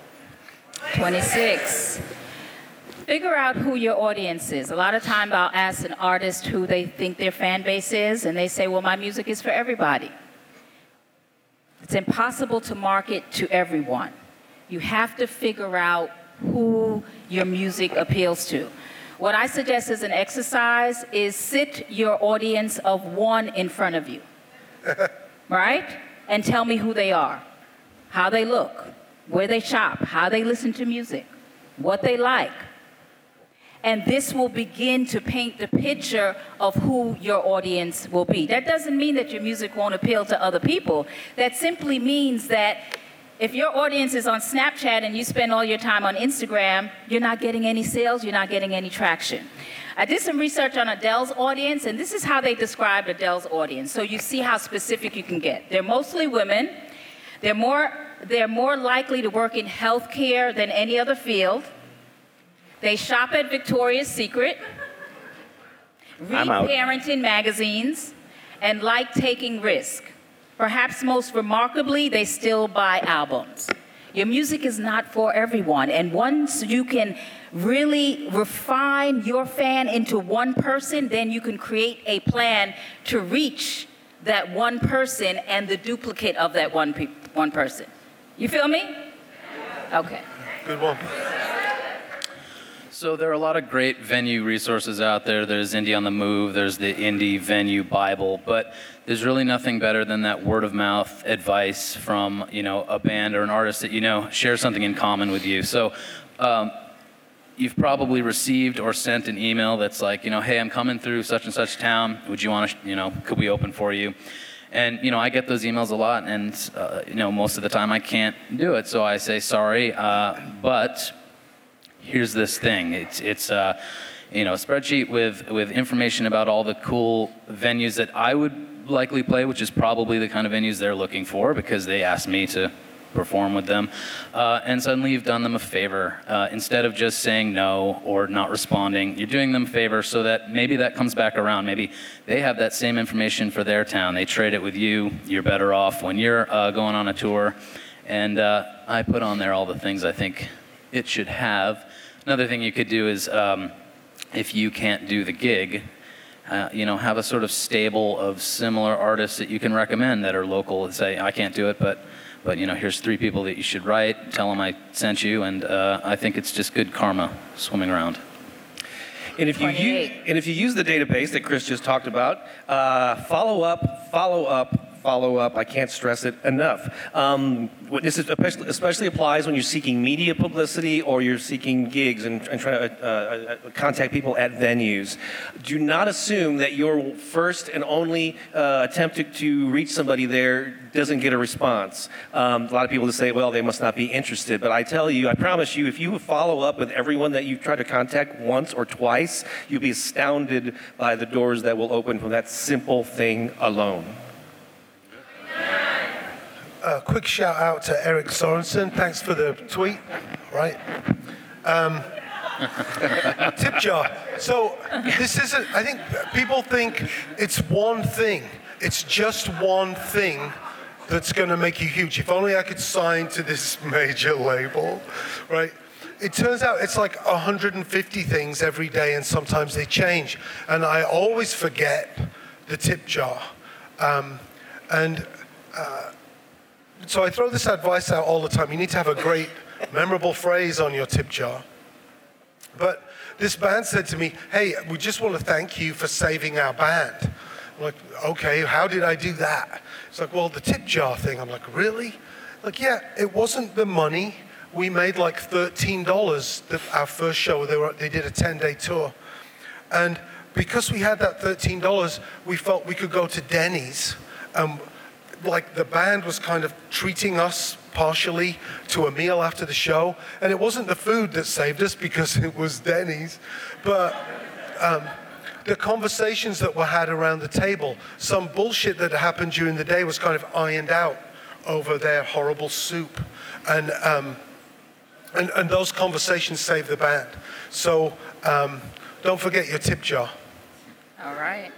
[SPEAKER 1] 26. Figure out who your audience is. A lot of time I'll ask an artist who they think their fan base is, and they say, well, my music is for everybody. It's impossible to market to everyone. You have to figure out who your music appeals to. What I suggest as an exercise is sit your audience of one in front of you, right? And tell me who they are, how they look, where they shop, how they listen to music, what they like. And this will begin to paint the picture of who your audience will be. That doesn't mean that your music won't appeal to other people. That simply means that if your audience is on Snapchat and you spend all your time on Instagram, you're not getting any sales, you're not getting any traction. I did some research on Adele's audience, and this is how they described Adele's audience. So you see how specific you can get. They're mostly women. They're more likely to work in healthcare than any other field. They shop at Victoria's Secret, read parenting magazines, and like taking risks. Perhaps most remarkably, they still buy albums. Your music is not for everyone, and once you can really refine your fan into one person, then you can create a plan to reach that one person and the duplicate of that one person. You feel me? Okay.
[SPEAKER 7] Good one.
[SPEAKER 3] So there are a lot of great venue resources out there. There's Indie on the Move, there's the Indie Venue Bible, but there's really nothing better than that word of mouth advice from, a band or an artist that shares something in common with you. So you've probably received or sent an email that's like, hey, I'm coming through such and such town. Would you want to, could we open for you? And, I get those emails a lot, and, most of the time I can't do it. So I say, sorry, but here's this thing. It's a spreadsheet with information about all the cool venues that I would likely play, which is probably the kind of venues they're looking for because they asked me to perform with them. And suddenly you've done them a favor. Instead of just saying no or not responding, you're doing them a favor so that maybe that comes back around. Maybe they have that same information for their town. They trade it with you. You're better off when you're going on a tour. And I put on there all the things I think it should have. Another thing you could do is, if you can't do the gig, have a sort of stable of similar artists that you can recommend that are local and say, I can't do it, but here's 3 people that you should write, tell them I sent you, and I think it's just good karma swimming around.
[SPEAKER 2] And if you use the database that Chris just talked about, follow up, follow up. I can't stress it enough. This especially applies when you're seeking media publicity or you're seeking gigs and trying to contact people at venues. Do not assume that your first and only attempt to reach somebody there doesn't get a response. A lot of people just say, well, they must not be interested. But I tell you, I promise you, if you follow up with everyone that you try to contact once or twice, you'll be astounded by the doors that will open from that simple thing alone.
[SPEAKER 7] A quick shout out to Eric Sorensen. Thanks for the tweet. Right. Tip jar. So this isn't, I think people think it's one thing. It's just one thing that's going to make you huge. If only I could sign to this major label, right? It turns out it's like 150 things every day, and sometimes they change. And I always forget the tip jar. So I throw this advice out all the time. You need to have a great, memorable phrase on your tip jar. But this band said to me, hey, we just want to thank you for saving our band. I'm like, okay, how did I do that? It's like, well, the tip jar thing. I'm like, really? Like, yeah, it wasn't the money. We made like $13 our first show. They did a 10-day tour. And because we had that $13, we felt we could go to Denny's. Like the band was kind of treating us partially to a meal after the show. And it wasn't the food that saved us because it was Denny's. But the conversations that were had around the table, some bullshit that happened during the day was kind of ironed out over their horrible soup. And those conversations saved the band. So don't forget your tip jar.
[SPEAKER 1] All right.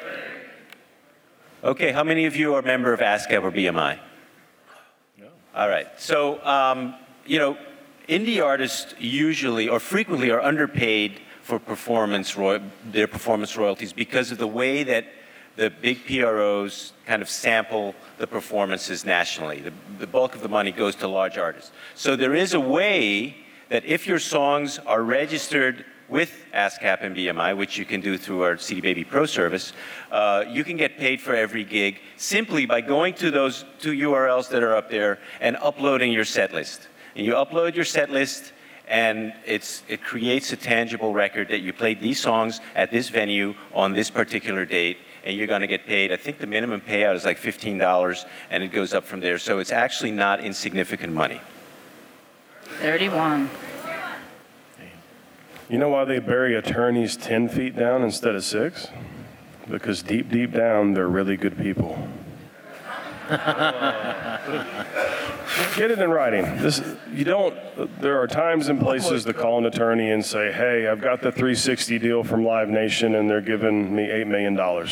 [SPEAKER 8] Okay, how many of you are a member of ASCAP or BMI? No. All right. So, indie artists usually or frequently are underpaid for their performance royalties because of the way that the big PROs kind of sample the performances nationally. The bulk of the money goes to large artists. So there is a way that if your songs are registered with ASCAP and BMI, which you can do through our CD Baby Pro service, you can get paid for every gig simply by going to those two URLs that are up there and uploading your set list. And you upload your set list, and it creates a tangible record that you played these songs at this venue on this particular date, and you're going to get paid. I think the minimum payout is like $15, and it goes up from there. So it's actually not insignificant money.
[SPEAKER 1] 31.
[SPEAKER 6] You know why they bury attorneys 10 feet down instead of 6? Because deep, deep down, they're really good people. Get it in writing. There are times and places to call an attorney and say, hey, I've got the 360 deal from Live Nation and they're giving me $8 million.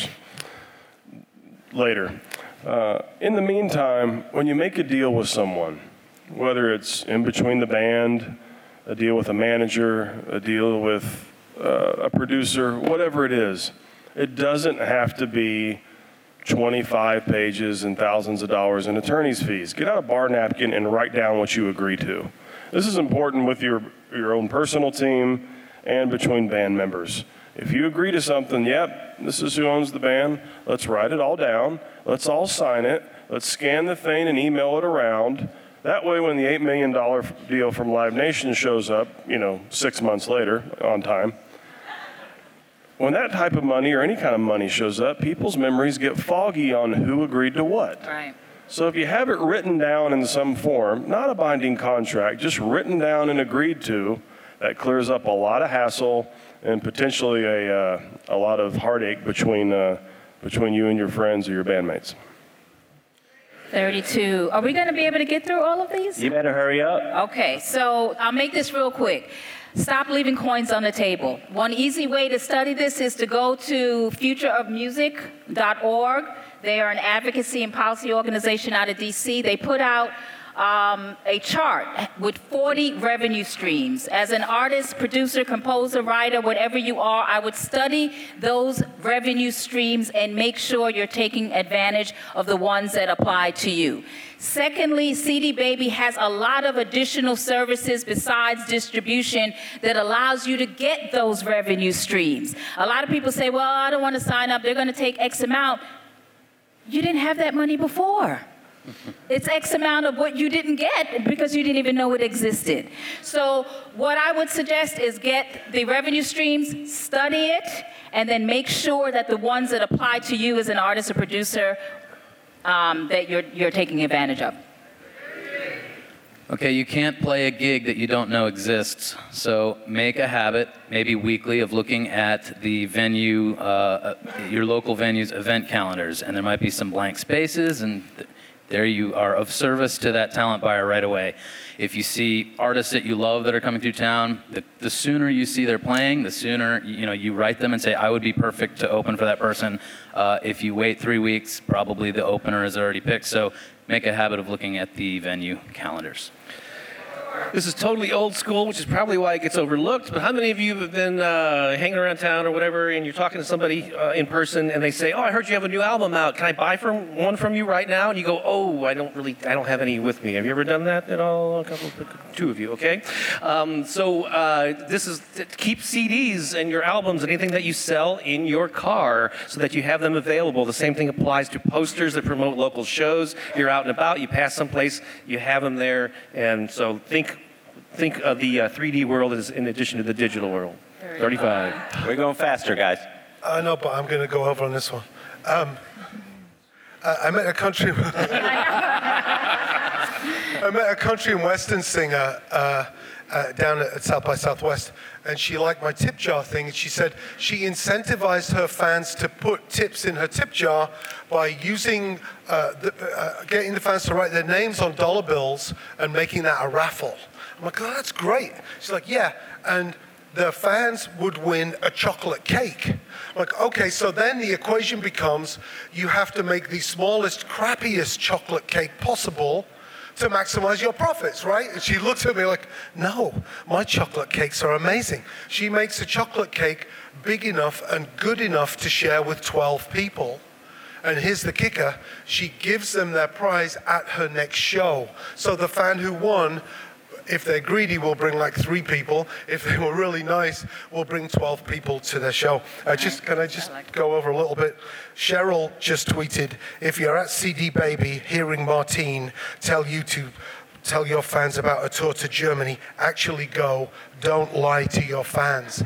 [SPEAKER 6] Later. In the meantime, when you make a deal with someone, whether it's in between the band, a deal with a manager, a deal with a producer, whatever it is, it doesn't have to be 25 pages and thousands of dollars in attorney's fees. Get out a bar napkin and write down what you agree to. This is important with your own personal team and between band members. If you agree to something, yep, this is who owns the band, let's write it all down, let's all sign it, let's scan the thing and email it around. That way, when the $8 million deal from Live Nation shows up, 6 months later, on time, when that type of money or any kind of money shows up, people's memories get foggy on who agreed to what.
[SPEAKER 1] Right.
[SPEAKER 6] So if you have it written down in some form, not a binding contract, just written down and agreed to, that clears up a lot of hassle and potentially a lot of heartache between you and your friends or your bandmates.
[SPEAKER 1] 32. Are we going to be able to get through all of these?
[SPEAKER 8] You better hurry up.
[SPEAKER 1] Okay, so I'll make this real quick. Stop leaving coins on the table. One easy way to study this is to go to futureofmusic.org. They are an advocacy and policy organization out of DC. They put out a chart with 40 revenue streams. As an artist, producer, composer, writer, whatever you are, I would study those revenue streams and make sure you're taking advantage of the ones that apply to you. Secondly, CD Baby has a lot of additional services besides distribution that allows you to get those revenue streams. A lot of people say, well, I don't want to sign up. They're going to take X amount. You didn't have that money before. It's X amount of what you didn't get because you didn't even know it existed. So what I would suggest is get the revenue streams, study it, and then make sure that the ones that apply to you as an artist or producer that you're taking advantage of.
[SPEAKER 3] Okay, you can't play a gig that you don't know exists. So make a habit, maybe weekly, of looking at the venue, your local venue's event calendars. And there might be some blank spaces, and there you are of service to that talent buyer right away. If you see artists that you love that are coming through town, the sooner you see they're playing, the sooner you write them and say, I would be perfect to open for that person. If you wait 3 weeks, probably the opener is already picked. So make a habit of looking at the venue calendars.
[SPEAKER 2] This is totally old school, which is probably why it gets overlooked. But how many of you have been hanging around town or whatever, and you're talking to somebody in person, and they say, "Oh, I heard you have a new album out. Can I buy one from you right now?" And you go, "Oh, I don't have any with me." Have you ever done that at all? Two of you, okay? This is keep CDs and your albums and anything that you sell in your car so that you have them available. The same thing applies to posters that promote local shows. You're out and about, you pass someplace, you have them there, and so think of the 3D world as in addition to the digital world. 35.
[SPEAKER 8] We're going faster, guys.
[SPEAKER 7] I know, but I'm going to go over on this one. I met a country and western singer down at South by Southwest, and she liked my tip jar thing. And she said she incentivized her fans to put tips in her tip jar by using getting the fans to write their names on dollar bills and making that a raffle. I'm like, oh, that's great. She's like, yeah, and the fans would win a chocolate cake. I'm like, okay, so then the equation becomes you have to make the smallest, crappiest chocolate cake possible to maximize your profits, right? And she looked at me like, no, my chocolate cakes are amazing. She makes a chocolate cake big enough and good enough to share with 12 people. And here's the kicker, she gives them their prize at her next show. So the fan who won, if they're greedy, will bring like 3 people. If they were really nice, we'll bring 12 people to their show. Can I just go over a little bit? Cheryl just tweeted, if you're at CD Baby hearing Martine tell you to tell your fans about a tour to Germany, actually go. Don't lie to your fans.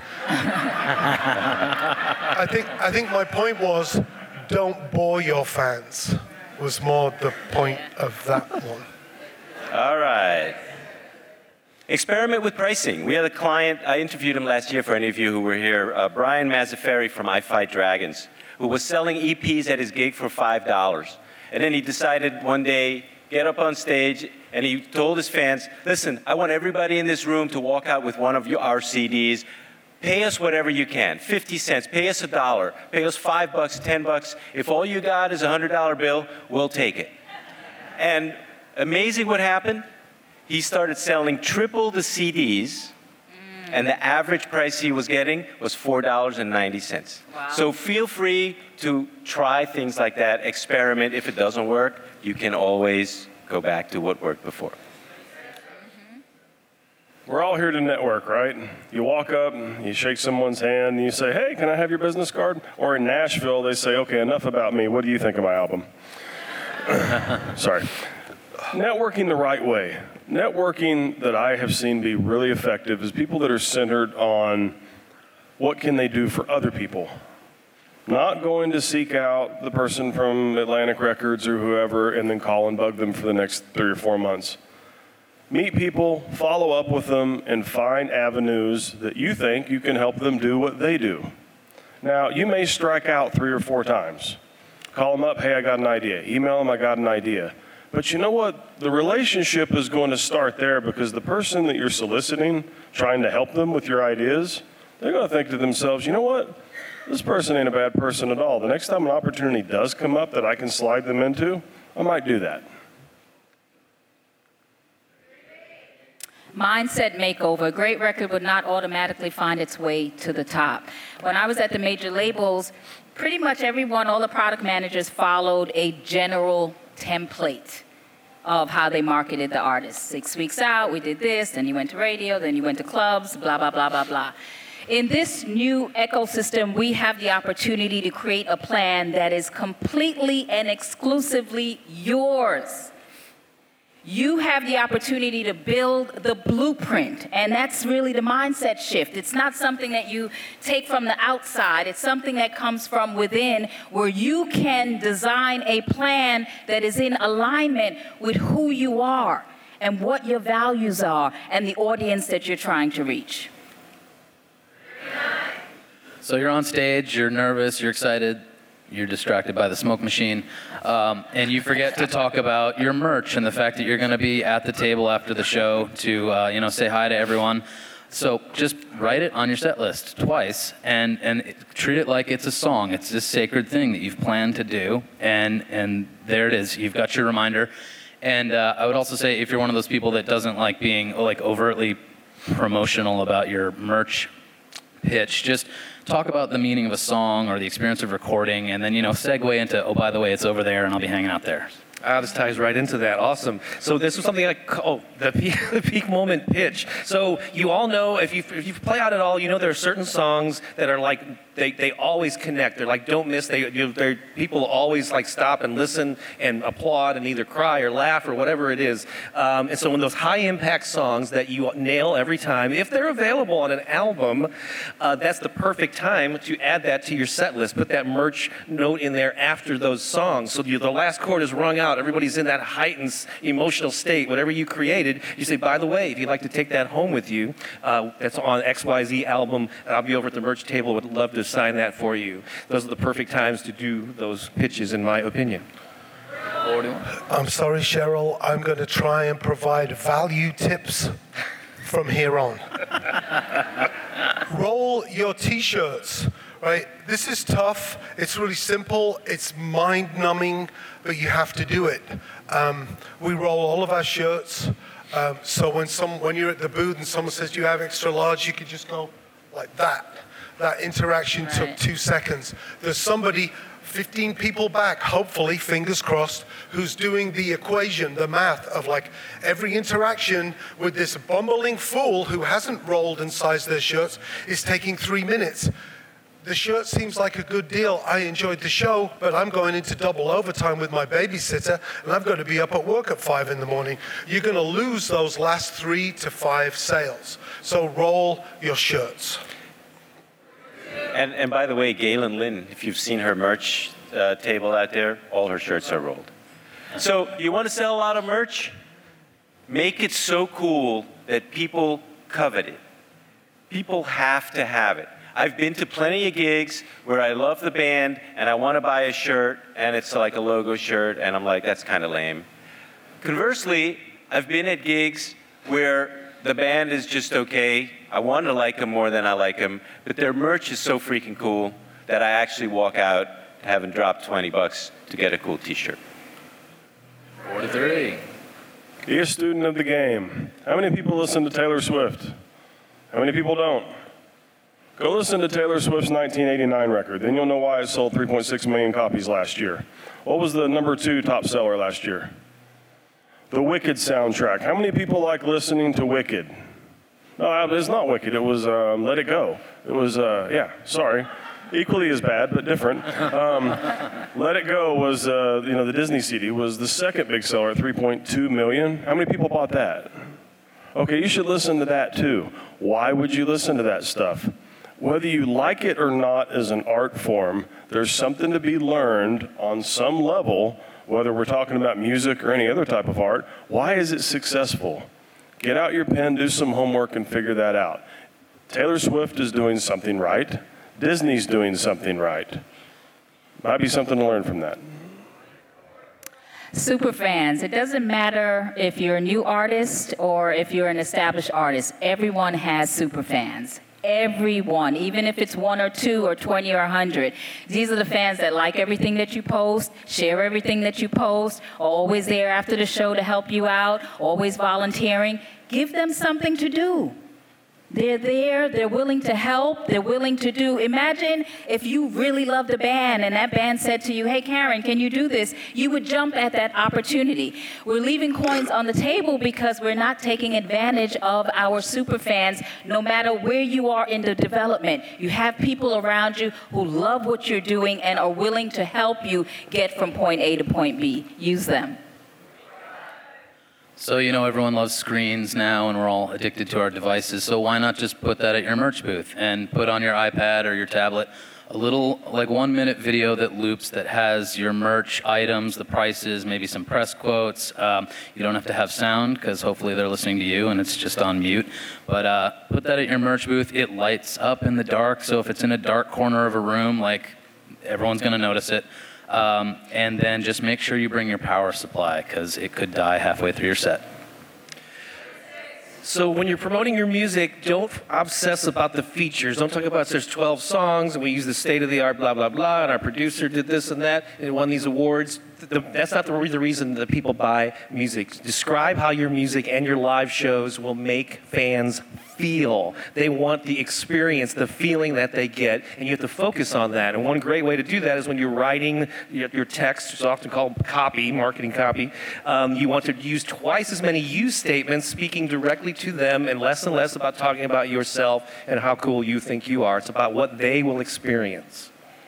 [SPEAKER 7] I think my point was, don't bore your fans, was more the point of that one.
[SPEAKER 8] All right. Experiment with pricing. We had a client, I interviewed him last year for any of you who were here, Brian Mazzaferri from I Fight Dragons, who was selling EPs at his gig for $5. And then he decided one day, get up on stage, and he told his fans, listen, I want everybody in this room to walk out with one of our CDs. Pay us whatever you can, 50 cents, pay us $1, pay us $5, $10. If all you got is a $100 bill, we'll take it. And amazing what happened. He started selling triple the CDs, and the average price he was getting was $4.90. Wow. So feel free to try things like that, experiment. If it doesn't work, you can always go back to what worked before.
[SPEAKER 6] We're all here to network, right? You walk up, you shake someone's hand, and you say, hey, can I have your business card? Or in Nashville, they say, okay, enough about me. What do you think of my album? Sorry. Networking the right way. Networking that I have seen be really effective is people that are centered on what can they do for other people. Not going to seek out the person from Atlantic Records or whoever and then call and bug them for the next 3 or 4 months. Meet people, follow up with them, and find avenues that you think you can help them do what they do. Now, you may strike out 3 or 4 times. Call them up, hey, I got an idea. Email them, I got an idea. But you know what? The relationship is going to start there because the person that you're soliciting, trying to help them with your ideas, they're going to think to themselves, you know what? This person ain't a bad person at all. The next time an opportunity does come up that I can slide them into, I might do that.
[SPEAKER 1] Mindset makeover. A great record would not automatically find its way to the top. When I was at the major labels, pretty much everyone, all the product managers followed a general template of how they marketed the artist. 6 weeks out, we did this, then you went to radio, then you went to clubs, blah, blah, blah, blah, blah. In this new ecosystem, we have the opportunity to create a plan that is completely and exclusively yours. You have the opportunity to build the blueprint, and that's really the mindset shift. It's not something that you take from the outside. It's something that comes from within, where you can design a plan that is in alignment with who you are and what your values are and the audience that you're trying to reach.
[SPEAKER 3] So you're on stage, you're nervous, you're excited, you're distracted by the smoke machine, and you forget to talk about your merch and the fact that you're going to be at the table after the show to say hi to everyone. So just write it on your set list twice and treat it like it's a song. It's this sacred thing that you've planned to do, and there it is. You've got your reminder. And I would also say, if you're one of those people that doesn't like being overtly promotional about your merch pitch, just talk about the meaning of a song or the experience of recording, and then segue into, oh, by the way, it's over there and I'll be hanging out there.
[SPEAKER 2] This ties right into that. Awesome. So this was something I call the peak moment pitch. So you all know, if you play out at all, there are certain songs that are like, they always connect. They're like, don't miss. People always stop and listen and applaud and either cry or laugh or whatever it is. And so when those high impact songs that you nail every time, if they're available on an album, that's the perfect time to add that to your set list. Put that merch note in there after those songs. So the last chord is rung out. Everybody's in that heightened emotional state. Whatever you created, you say, by the way, if you'd like to take that home with you, that's on XYZ album, I'll be over at the merch table. Would love to sign that for you. Those are the perfect times to do those pitches, in my opinion.
[SPEAKER 7] I'm sorry, Cheryl. I'm going to try and provide value tips from here on. Roll your T-shirts. Right? This is tough. It's really simple. It's mind-numbing, but you have to do it. We roll all of our shirts. So when you're at the booth and someone says, do you have extra large, you could just go like that. That interaction took 2 seconds. There's somebody 15 people back, hopefully, fingers crossed, who's doing the equation, the math of every interaction with this bumbling fool who hasn't rolled and sized their shirts is taking 3 minutes. The shirt seems like a good deal. I enjoyed the show, but I'm going into double overtime with my babysitter, and I've got to be up at work at 5 in the morning. You're going to lose those last 3 to 5 sales. So roll your shirts.
[SPEAKER 8] And by the way, Galen Lynn, if you've seen her merch table out there, all her shirts are rolled. So you want to sell a lot of merch? Make it so cool that people covet it. People have to have it. I've been to plenty of gigs where I love the band and I want to buy a shirt and it's like a logo shirt and I'm like, that's kind of lame. Conversely, I've been at gigs where the band is just okay. I want to like them more than I like them, but their merch is so freaking cool that I actually walk out having dropped $20 to get a cool T-shirt.
[SPEAKER 3] 43.
[SPEAKER 6] Be a student of the game. How many people listen to Taylor Swift? How many people don't? Go listen to Taylor Swift's 1989 record. Then you'll know why it sold 3.6 million copies last year. What was the number 2 top seller last year? The Wicked soundtrack. How many people like listening to Wicked? No, it's not Wicked. It was Let It Go. It was, sorry. Equally as bad, but different. Let It Go was, the Disney CD was the second big seller at 3.2 million. How many people bought that? Okay, you should listen to that too. Why would you listen to that stuff? Whether you like it or not as an art form, there's something to be learned on some level, whether we're talking about music or any other type of art. Why is it successful? Get out your pen, do some homework, and figure that out. Taylor Swift is doing something right. Disney's doing something right. Might be something to learn from that.
[SPEAKER 1] Super fans. It doesn't matter if you're a new artist or if you're an established artist. Everyone has super fans. Everyone, even if it's 1 or 2 or 20 or 100. These are the fans that like everything that you post, share everything that you post, are always there after the show to help you out, always volunteering. Give them something to do. They're there, they're willing to help, they're willing to do. Imagine if you really loved a band and that band said to you, hey, Karen, can you do this? You would jump at that opportunity. We're leaving coins on the table because we're not taking advantage of our super fans, no matter where you are in the development. You have people around you who love what you're doing and are willing to help you get from point A to point B. Use them.
[SPEAKER 3] So, everyone loves screens now and we're all addicted to our devices. So why not just put that at your merch booth and put on your iPad or your tablet a little 1 minute video that loops that has your merch items, the prices, maybe some press quotes. You don't have to have sound because hopefully they're listening to you and it's just on mute. But put that at your merch booth. It lights up in the dark. So if it's in a dark corner of a room, everyone's going to notice it. And then just make sure you bring your power supply because it could die halfway through your set.
[SPEAKER 2] So when you're promoting your music, don't obsess about the features. Don't talk about there's 12 songs and we use the state-of-the-art blah, blah, blah, and our producer did this and that and won these awards. That's not the reason that people buy music. Describe how your music and your live shows will make fans feel. They want the experience, the feeling that they get, and you have to focus on that. And one great way to do that is when you're writing your text, it's often called copy, marketing copy. You want to use twice as many you statements, speaking directly to them, and less about talking about yourself and how cool you think you are. It's about what they will experience.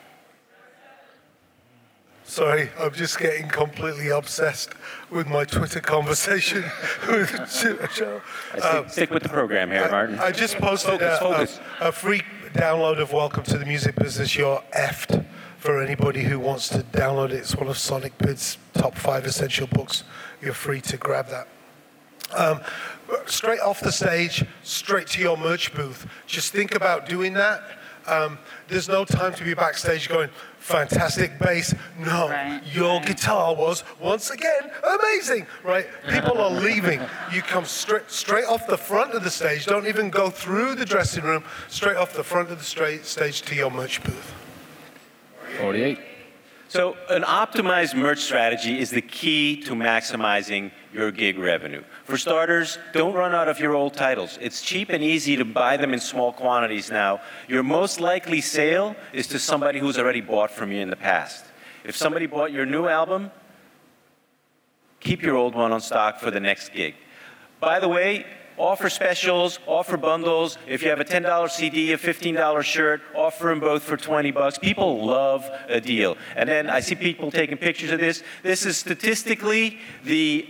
[SPEAKER 7] Sorry, I'm just getting completely obsessed with my Twitter conversation with Joe.
[SPEAKER 8] Stick with the program here, Martin.
[SPEAKER 7] I just posted a free download of Welcome to the Music Business. You're effed for anybody who wants to download it. It's one of Sonic Bid's top 5 essential books. You're free to grab that. Straight off the stage, straight to your merch booth. Just think about doing that. There's no time to be backstage going, fantastic bass. No, your guitar was, once again, amazing, right? People are leaving. You come straight off the front of the stage. Don't even go through the dressing room. Straight off the front of the stage to your merch booth.
[SPEAKER 3] 48.
[SPEAKER 8] So an optimized merch strategy is the key to maximizing your gig revenue. For starters, don't run out of your old titles. It's cheap and easy to buy them in small quantities now. Your most likely sale is to somebody who's already bought from you in the past. If somebody bought your new album, keep your old one on stock for the next gig. By the way, offer specials, offer bundles. If you have a $10 CD, a $15 shirt, offer them both for $20. People love a deal. And then I see people taking pictures of this. This is statistically the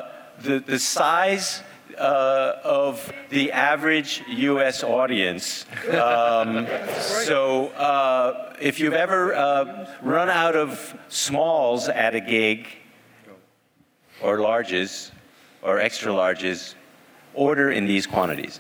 [SPEAKER 8] size of the average U.S. audience. So if you've ever run out of smalls at a gig, or larges, or extra larges, order in these quantities.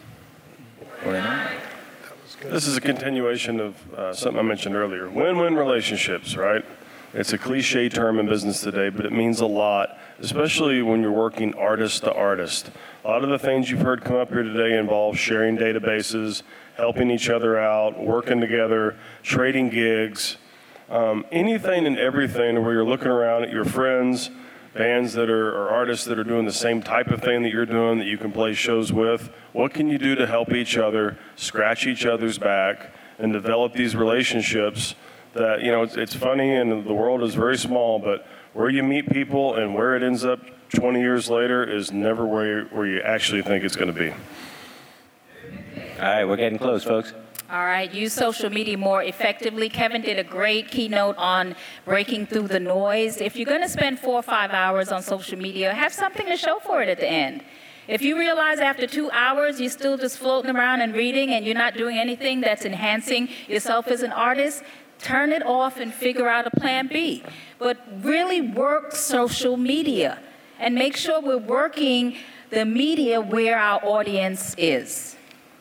[SPEAKER 6] This is a continuation of something I mentioned earlier. Win-win relationships, right? It's a cliche term in business today, but it means a lot, especially when you're working artist to artist. A lot of the things you've heard come up here today involve sharing databases, helping each other out, working together, trading gigs, anything and everything where you're looking around at your friends, bands that are, or artists that are doing the same type of thing that you're doing that you can play shows with. What can you do to help each other, scratch each other's back, and develop these relationships that, it's funny and the world is very small, but where you meet people and where it ends up 20 years later is never where you actually think it's going to be.
[SPEAKER 8] All right, we're getting close, folks.
[SPEAKER 1] All right, use social media more effectively. Kevin did a great keynote on breaking through the noise. If you're going to spend 4 or 5 hours on social media, have something to show for it at the end. If you realize after 2 hours you're still just floating around and reading and you're not doing anything that's enhancing yourself as an artist, turn it off and figure out a plan B. But really work social media and make sure we're working the media where our audience is.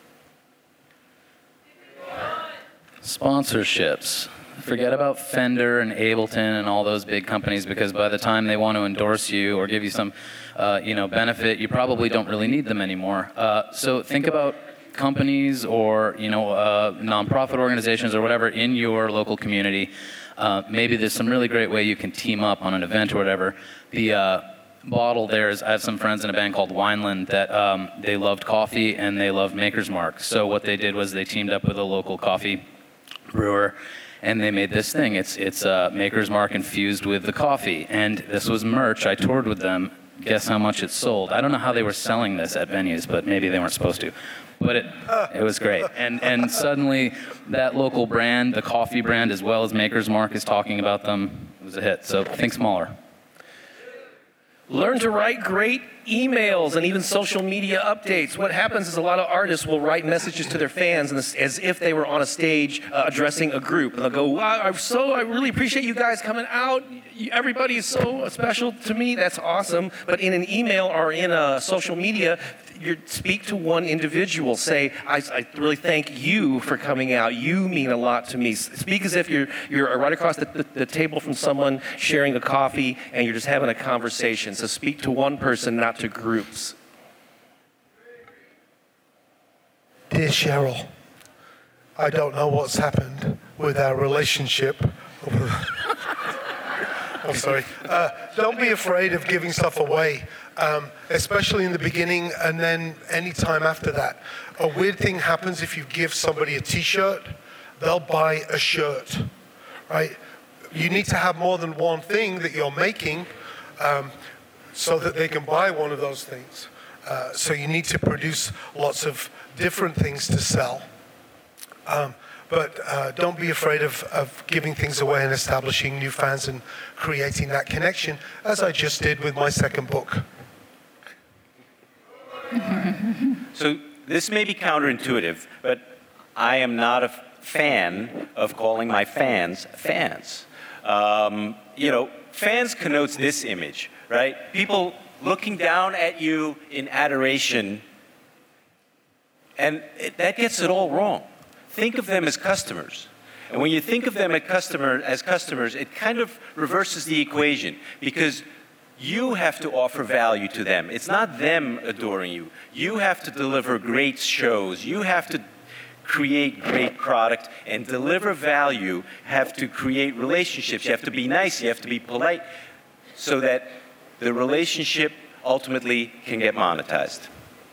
[SPEAKER 3] Sponsorships. Forget about Fender and Ableton and all those big companies because by the time they want to endorse you or give you some, benefit, you probably don't really need them anymore. So think about companies or, nonprofit organizations or whatever in your local community. Maybe there's some really great way you can team up on an event or whatever. bottle there is, I have some friends in a band called Wineland that they loved coffee and they loved Maker's Mark. So what they did was they teamed up with a local coffee brewer and they made this thing. It's Maker's Mark infused with the coffee. And this was merch. I toured with them. Guess how much it sold? I don't know how they were selling this at venues, but maybe they weren't supposed to. But it was great. And suddenly that local brand, the coffee brand as well as Maker's Mark, is talking about them. It was a hit. So think smaller.
[SPEAKER 2] Learn to write great emails and even social media updates. What happens is a lot of artists will write messages to their fans as if they were on a stage addressing a group. And they'll go, wow, I really appreciate you guys coming out. Everybody is so special to me. That's awesome. But in an email or in a social media, you speak to one individual. Say, I really thank you for coming out. You mean a lot to me. Speak as if you're right across the table from someone sharing a coffee and you're just having a conversation. So speak to one person, not to groups.
[SPEAKER 7] Dear Cheryl, I don't know what's happened with our relationship. I'm sorry. Don't be afraid of giving stuff away, especially in the beginning and then any time after that. A weird thing happens if you give somebody a t-shirt, they'll buy a shirt, right? You need to have more than one thing that you're making so that they can buy one of those things. So you need to produce lots of different things to sell. But don't be afraid of giving things away and establishing new fans and creating that connection, as I just did with my second book.
[SPEAKER 8] So this may be counterintuitive, but I am not a fan of calling my fans fans. Fans connotes this image, right? People looking down at you in adoration, and that gets it all wrong. Think of them as customers. And when you think of them as customers, it kind of reverses the equation because you have to offer value to them. It's not them adoring you. You have to deliver great shows. You have to create great product and deliver value, have to create relationships. You have to be nice. You have to be polite so that the relationship ultimately can get monetized.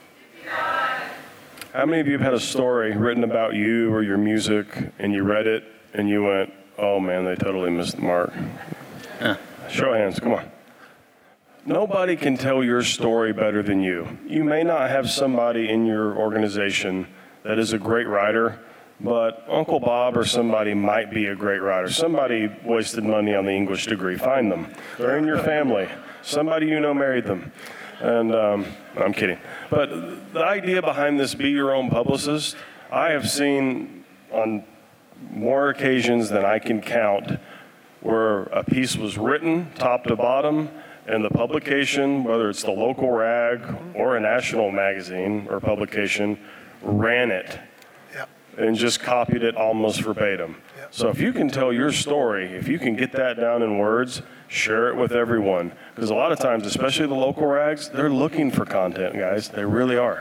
[SPEAKER 6] How many of you have had a story written about you or your music and you read it and you went, oh man, they totally missed the mark? Show of hands, come on. Nobody can tell your story better than you. You may not have somebody in your organization that is a great writer, but Uncle Bob or somebody might be a great writer. Somebody wasted money on the English degree. Find them. They're in your family. Somebody you know married them. And I'm kidding. But the idea behind this be your own publicist, I have seen on more occasions than I can count where a piece was written top to bottom and the publication, whether it's the local rag or a national magazine or publication, ran it and just copied it almost verbatim. So if you can tell your story, if you can get that down in words, share it with everyone. Because a lot of times, especially the local rags, they're looking for content, guys. They really are.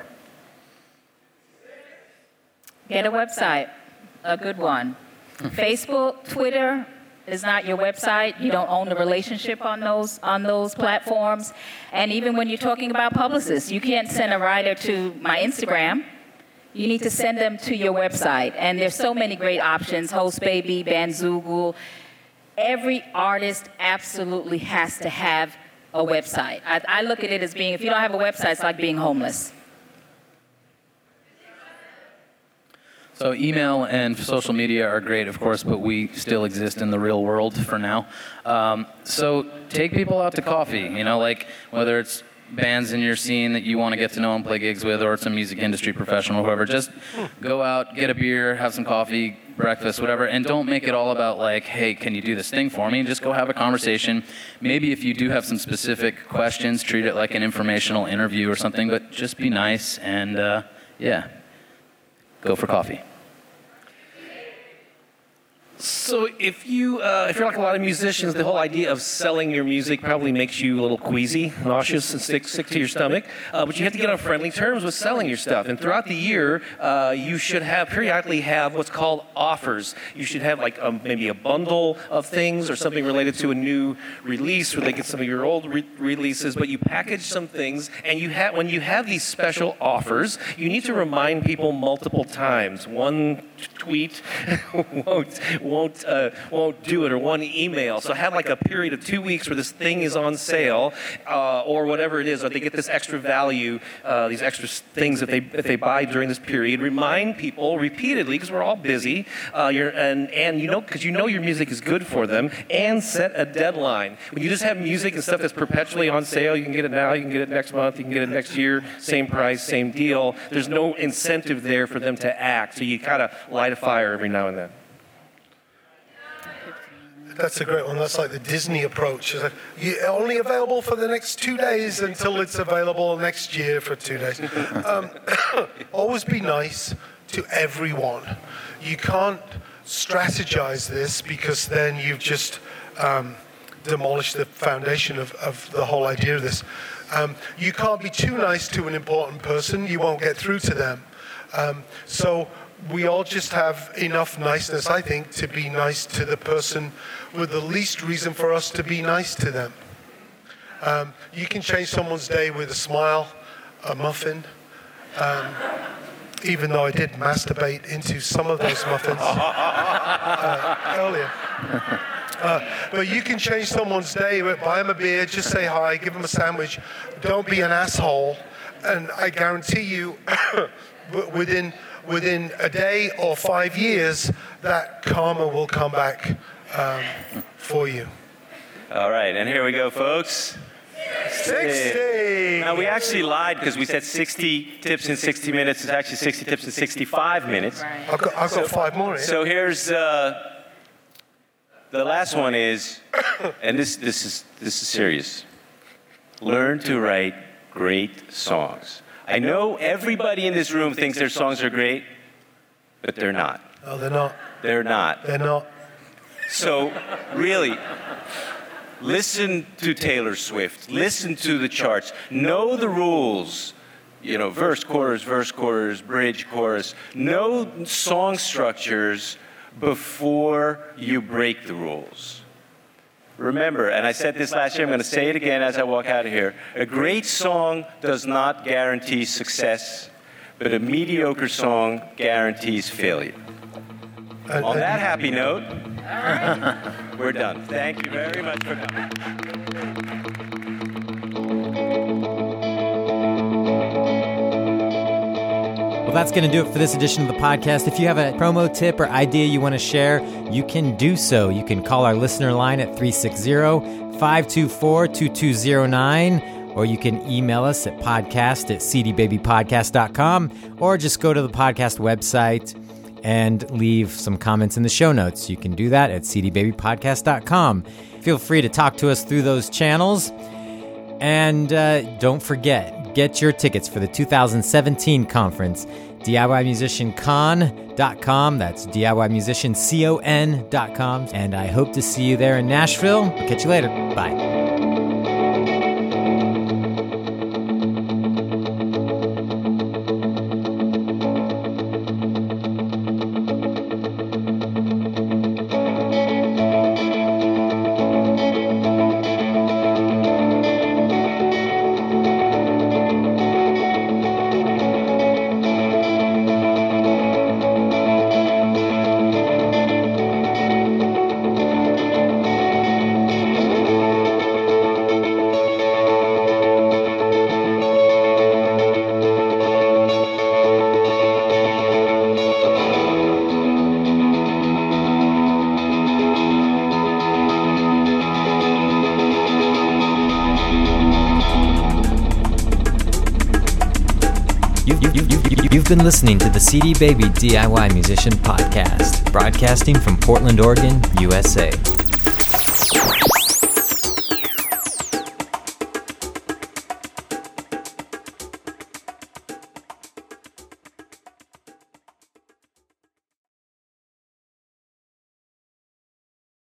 [SPEAKER 1] Get a website, a good one. Facebook, Twitter is not your website. You don't own the relationship on those platforms. And even when you're talking about publicists, you can't send a writer to my Instagram. You need to send them to your website. And there's so many great options, HostBaby, Bandzoogle. Every artist absolutely has to have a website. I look at it as being, if you don't have a website, it's like being homeless.
[SPEAKER 3] So email and social media are great, of course, but we still exist in the real world for now. So take people out to coffee, like whether it's bands in your scene that you want to get to know and play gigs with, or it's a music industry professional, whoever. Just go out, get a beer, have some coffee, breakfast, whatever, and don't make it all about like, hey, can you do this thing for me? Just go have a conversation. Maybe if you do have some specific questions, treat it like an informational interview or something, but just be nice and, go for coffee.
[SPEAKER 2] So if you're like a lot of musicians, the whole idea of selling your music probably makes you a little queasy, nauseous, and sick to your stomach. But you have to get on friendly terms with selling your stuff. And throughout the year, you should periodically have what's called offers. You should have like maybe a bundle of things or something related to a new release, where they get some of your old releases. But you package some things, and when you have these special offers, you need to remind people multiple times. One tweet won't do it, or one email. So have like a period of 2 weeks where this thing is on sale, or whatever it is, or they get this extra value, these extra things that they buy during this period. Remind people repeatedly, because we're all busy, because you know your music is good for them, and set a deadline. When you just have music and stuff that's perpetually on sale, you can get it now, you can get it next month, you can get it next year, same price, same deal. There's no incentive there for them to act. So you kind of light a fire every now and then.
[SPEAKER 7] That's a great one. That's like the Disney approach. It's like, you're only available for the next 2 days until it's available next year for 2 days. Always be nice to everyone. You can't strategize this, because then you've just demolished the foundation of the whole idea of this. You can't be too nice to an important person. You won't get through to them. So we all just have enough niceness, I think, to be nice to the person with the least reason for us to be nice to them. You can change someone's day with a smile, a muffin, even though I did masturbate into some of those muffins earlier. But you can change someone's day, buy them a beer, just say hi, give them a sandwich. Don't be an asshole. And I guarantee you, within a day or 5 years, that karma will come back for you.
[SPEAKER 8] All right, and here we go, folks.
[SPEAKER 7] 60!
[SPEAKER 8] Now, we actually lied, because we said 60 tips in 60 minutes. It's actually 60 tips in 65 minutes.
[SPEAKER 1] Right.
[SPEAKER 7] I've got 5 more here.
[SPEAKER 8] So here's the last one is, and this is serious. Learn to write great songs. I know everybody in this room thinks their songs are great, but they're not.
[SPEAKER 7] No, they're not.
[SPEAKER 8] They're not.
[SPEAKER 7] They're not.
[SPEAKER 8] So, really, listen to Taylor Swift. Listen to the charts. Know the rules. You know, verse, chorus, bridge, chorus. Know song structures before you break the rules. Remember, and I said this last year, I'm going to say it again as I walk out of here. A great song does not guarantee success, but a mediocre song guarantees failure. On that happy note, we're done. Thank you very much for coming.
[SPEAKER 4] Well, that's going to do it for this edition of the podcast. If you have a promo tip or idea you want to share, you can do so. You can call our listener line at 360-524-2209, or you can email us at podcast@cdbabypodcast.com, or just go to the podcast website and leave some comments in the show notes. You can do that at cdbabypodcast.com. Feel free to talk to us through those channels. And don't forget, get your tickets for the 2017 conference, DIYMusicianCon.com. That's DIYMusicianCon.com. And I hope to see you there in Nashville. I'll catch you later. Bye. You've been listening to the CD Baby DIY Musician Podcast, broadcasting from Portland, Oregon, USA.